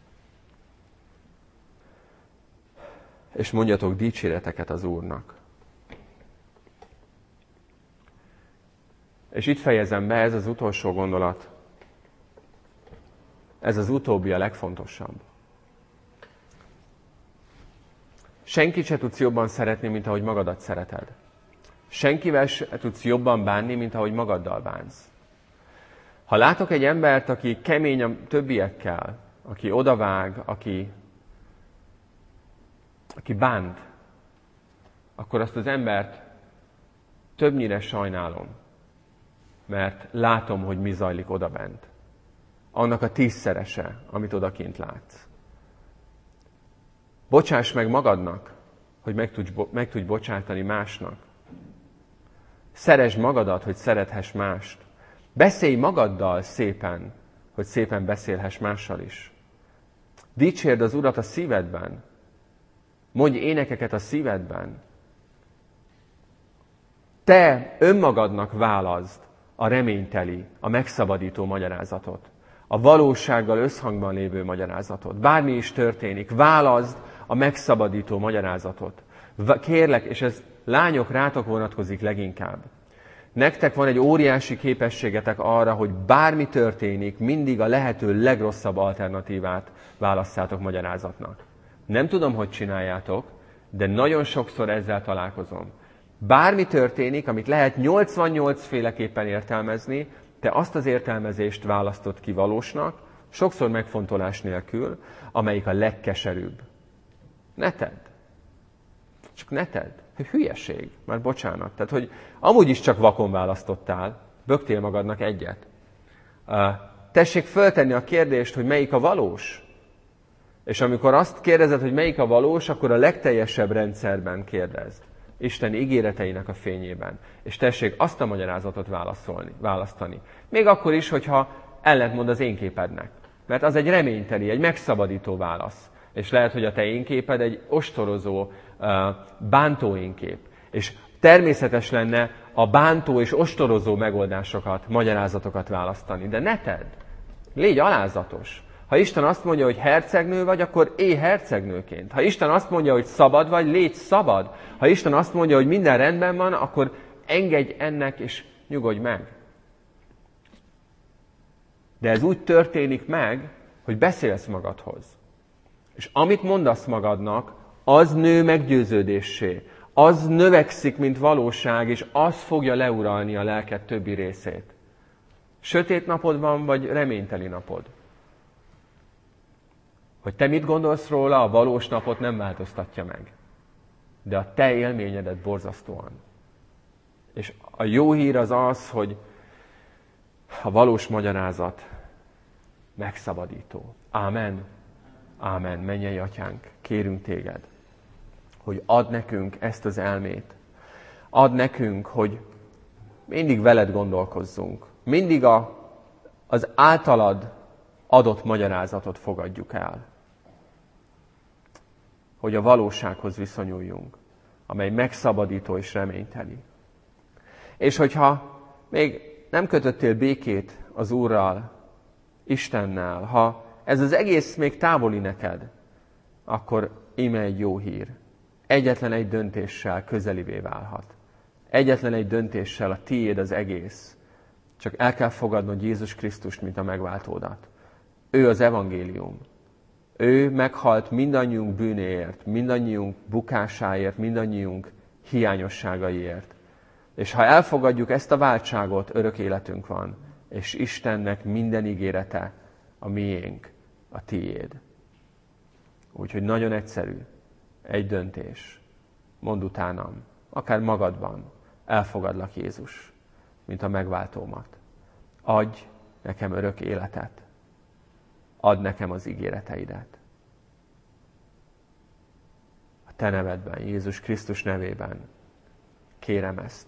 És mondjatok dicséreteket az Úrnak. És itt fejezem be, ez az utolsó gondolat. Ez az utóbbi a legfontosabb. Senkit se tudsz jobban szeretni, mint ahogy magadat szereted. Senkivel se tudsz jobban bánni, mint ahogy magaddal bánsz. Ha látok egy embert, aki kemény a többiekkel, aki odavág, aki, aki bánt, akkor azt az embert többnyire sajnálom. Mert látom, hogy mi zajlik odabent. Annak a tízszerese, amit odakint látsz. Bocsáss meg magadnak, hogy meg tudj, meg tudj bocsátani másnak. Szeresd magadat, hogy szerethess mást. Beszélj magaddal szépen, hogy szépen beszélhess mással is. Dicsérd az Urat a szívedben. Mondj énekeket a szívedben. Te önmagadnak válaszd a reményteli, a megszabadító magyarázatot. A valósággal összhangban lévő magyarázatot. Bármi is történik, válaszd a megszabadító magyarázatot. Kérlek, és ez lányok rátok vonatkozik leginkább. Nektek van egy óriási képességetek arra, hogy bármi történik, mindig a lehető legrosszabb alternatívát válasszátok magyarázatnak. Nem tudom, hogy csináljátok, de nagyon sokszor ezzel találkozom. Bármi történik, amit lehet nyolcvannyolc féleképpen értelmezni, te azt az értelmezést választod ki valósnak, sokszor megfontolás nélkül, amelyik a legkeserűbb. Ne tedd. Csak ne tedd. Hülyeség. Már bocsánat. Tehát, hogy amúgy is csak vakon választottál, bögtél magadnak egyet. Tessék föltenni a kérdést, hogy melyik a valós. És amikor azt kérdezed, hogy melyik a valós, akkor a legteljesebb rendszerben kérdezd. Isten ígéreteinek a fényében. És tessék azt a magyarázatot válaszolni, választani. Még akkor is, hogyha ellentmond az én képednek. Mert az egy reményteli, egy megszabadító válasz. És lehet, hogy a te én képed egy ostorozó, bántó én kép. És természetes lenne a bántó és ostorozó megoldásokat, magyarázatokat választani. De ne tedd! Légy alázatos! Ha Isten azt mondja, hogy hercegnő vagy, akkor élj hercegnőként. Ha Isten azt mondja, hogy szabad vagy, légy szabad. Ha Isten azt mondja, hogy minden rendben van, akkor engedj ennek és nyugodj meg. De ez úgy történik meg, hogy beszélsz magadhoz. És amit mondasz magadnak, az nő meggyőződéssé. Az növekszik, mint valóság, és az fogja leuralni a lelked többi részét. Sötét napod van, vagy reményteli napod? Hogy te mit gondolsz róla, a valós napot nem változtatja meg. De a te élményedet borzasztóan. És a jó hír az az, hogy a valós magyarázat megszabadító. Ámen. Ámen. Mennyei Atyánk, kérünk téged, hogy add nekünk ezt az elmét. Add nekünk, hogy mindig veled gondolkozzunk. Mindig a, az általad adott magyarázatot fogadjuk el. Hogy a valósághoz viszonyuljunk, amely megszabadító és reményteli. És hogyha még nem kötöttél békét az Úrral, Istennel, ha ez az egész még távoli neked, akkor íme egy jó hír. Egyetlen egy döntéssel közelivé válhat. Egyetlen egy döntéssel a tiéd az egész. Csak el kell fogadnod Jézus Krisztust, mint a megváltódat. Ő az evangélium. Ő meghalt mindannyiunk bűnéért, mindannyiunk bukásáért, mindannyiunk hiányosságaiért. És ha elfogadjuk ezt a váltságot, örök életünk van, és Istennek minden ígérete a miénk, a tiéd. Úgyhogy nagyon egyszerű, egy döntés. Mondd utánam, akár magadban, elfogadlak Jézus, mint a megváltómat. Adj nekem örök életet. Add nekem az ígéreteidet. A te nevedben, Jézus Krisztus nevében kérem ezt.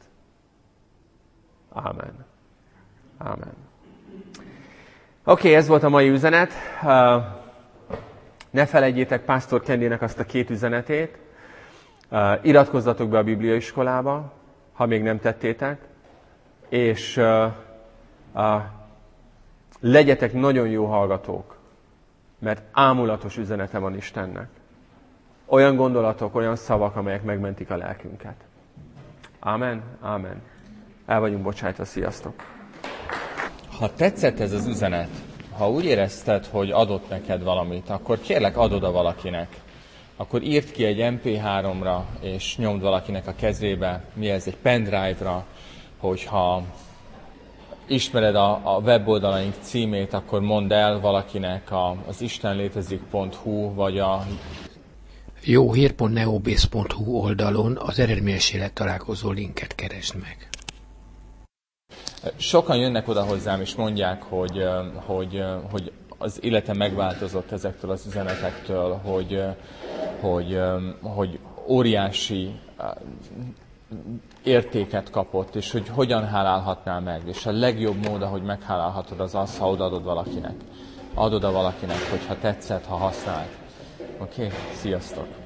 Ámen. Ámen. Oké, okay, ez volt a mai üzenet. Uh, ne felejtjétek Pásztor Kennének azt a két üzenetét. Uh, iratkozzatok be a Bibliaiskolába, ha még nem tettétek. És uh, uh, legyetek nagyon jó hallgatók, mert ámulatos üzenete van Istennek. Olyan gondolatok, olyan szavak, amelyek megmentik a lelkünket. Ámen, ámen. El vagyunk bocsájtva, sziasztok! Ha tetszett ez az üzenet, ha úgy érezted, hogy adott neked valamit, akkor kérlek, add oda valakinek. Akkor írd ki egy em pé háromra, és nyomd valakinek a kezébe, mi ez, egy pendrive-ra, hogyha ismered a, a weboldalaink címét, akkor mondd el valakinek a, az istenlétezik pont hu, vagy a jóhír pont neobész pont hu oldalon az eredményes élet találkozó linket keresd meg. Sokan jönnek oda hozzám, és mondják, hogy, hogy, hogy az élete megváltozott ezektől az üzenetektől, hogy, hogy, hogy óriási értéket kapott, és hogy hogyan hálálhatnál meg. És a legjobb mód, ahogy meghálálhatod, az az, ha odaadod valakinek. Add oda valakinek, hogyha tetszett, ha használt. Oké? Okay? Sziasztok!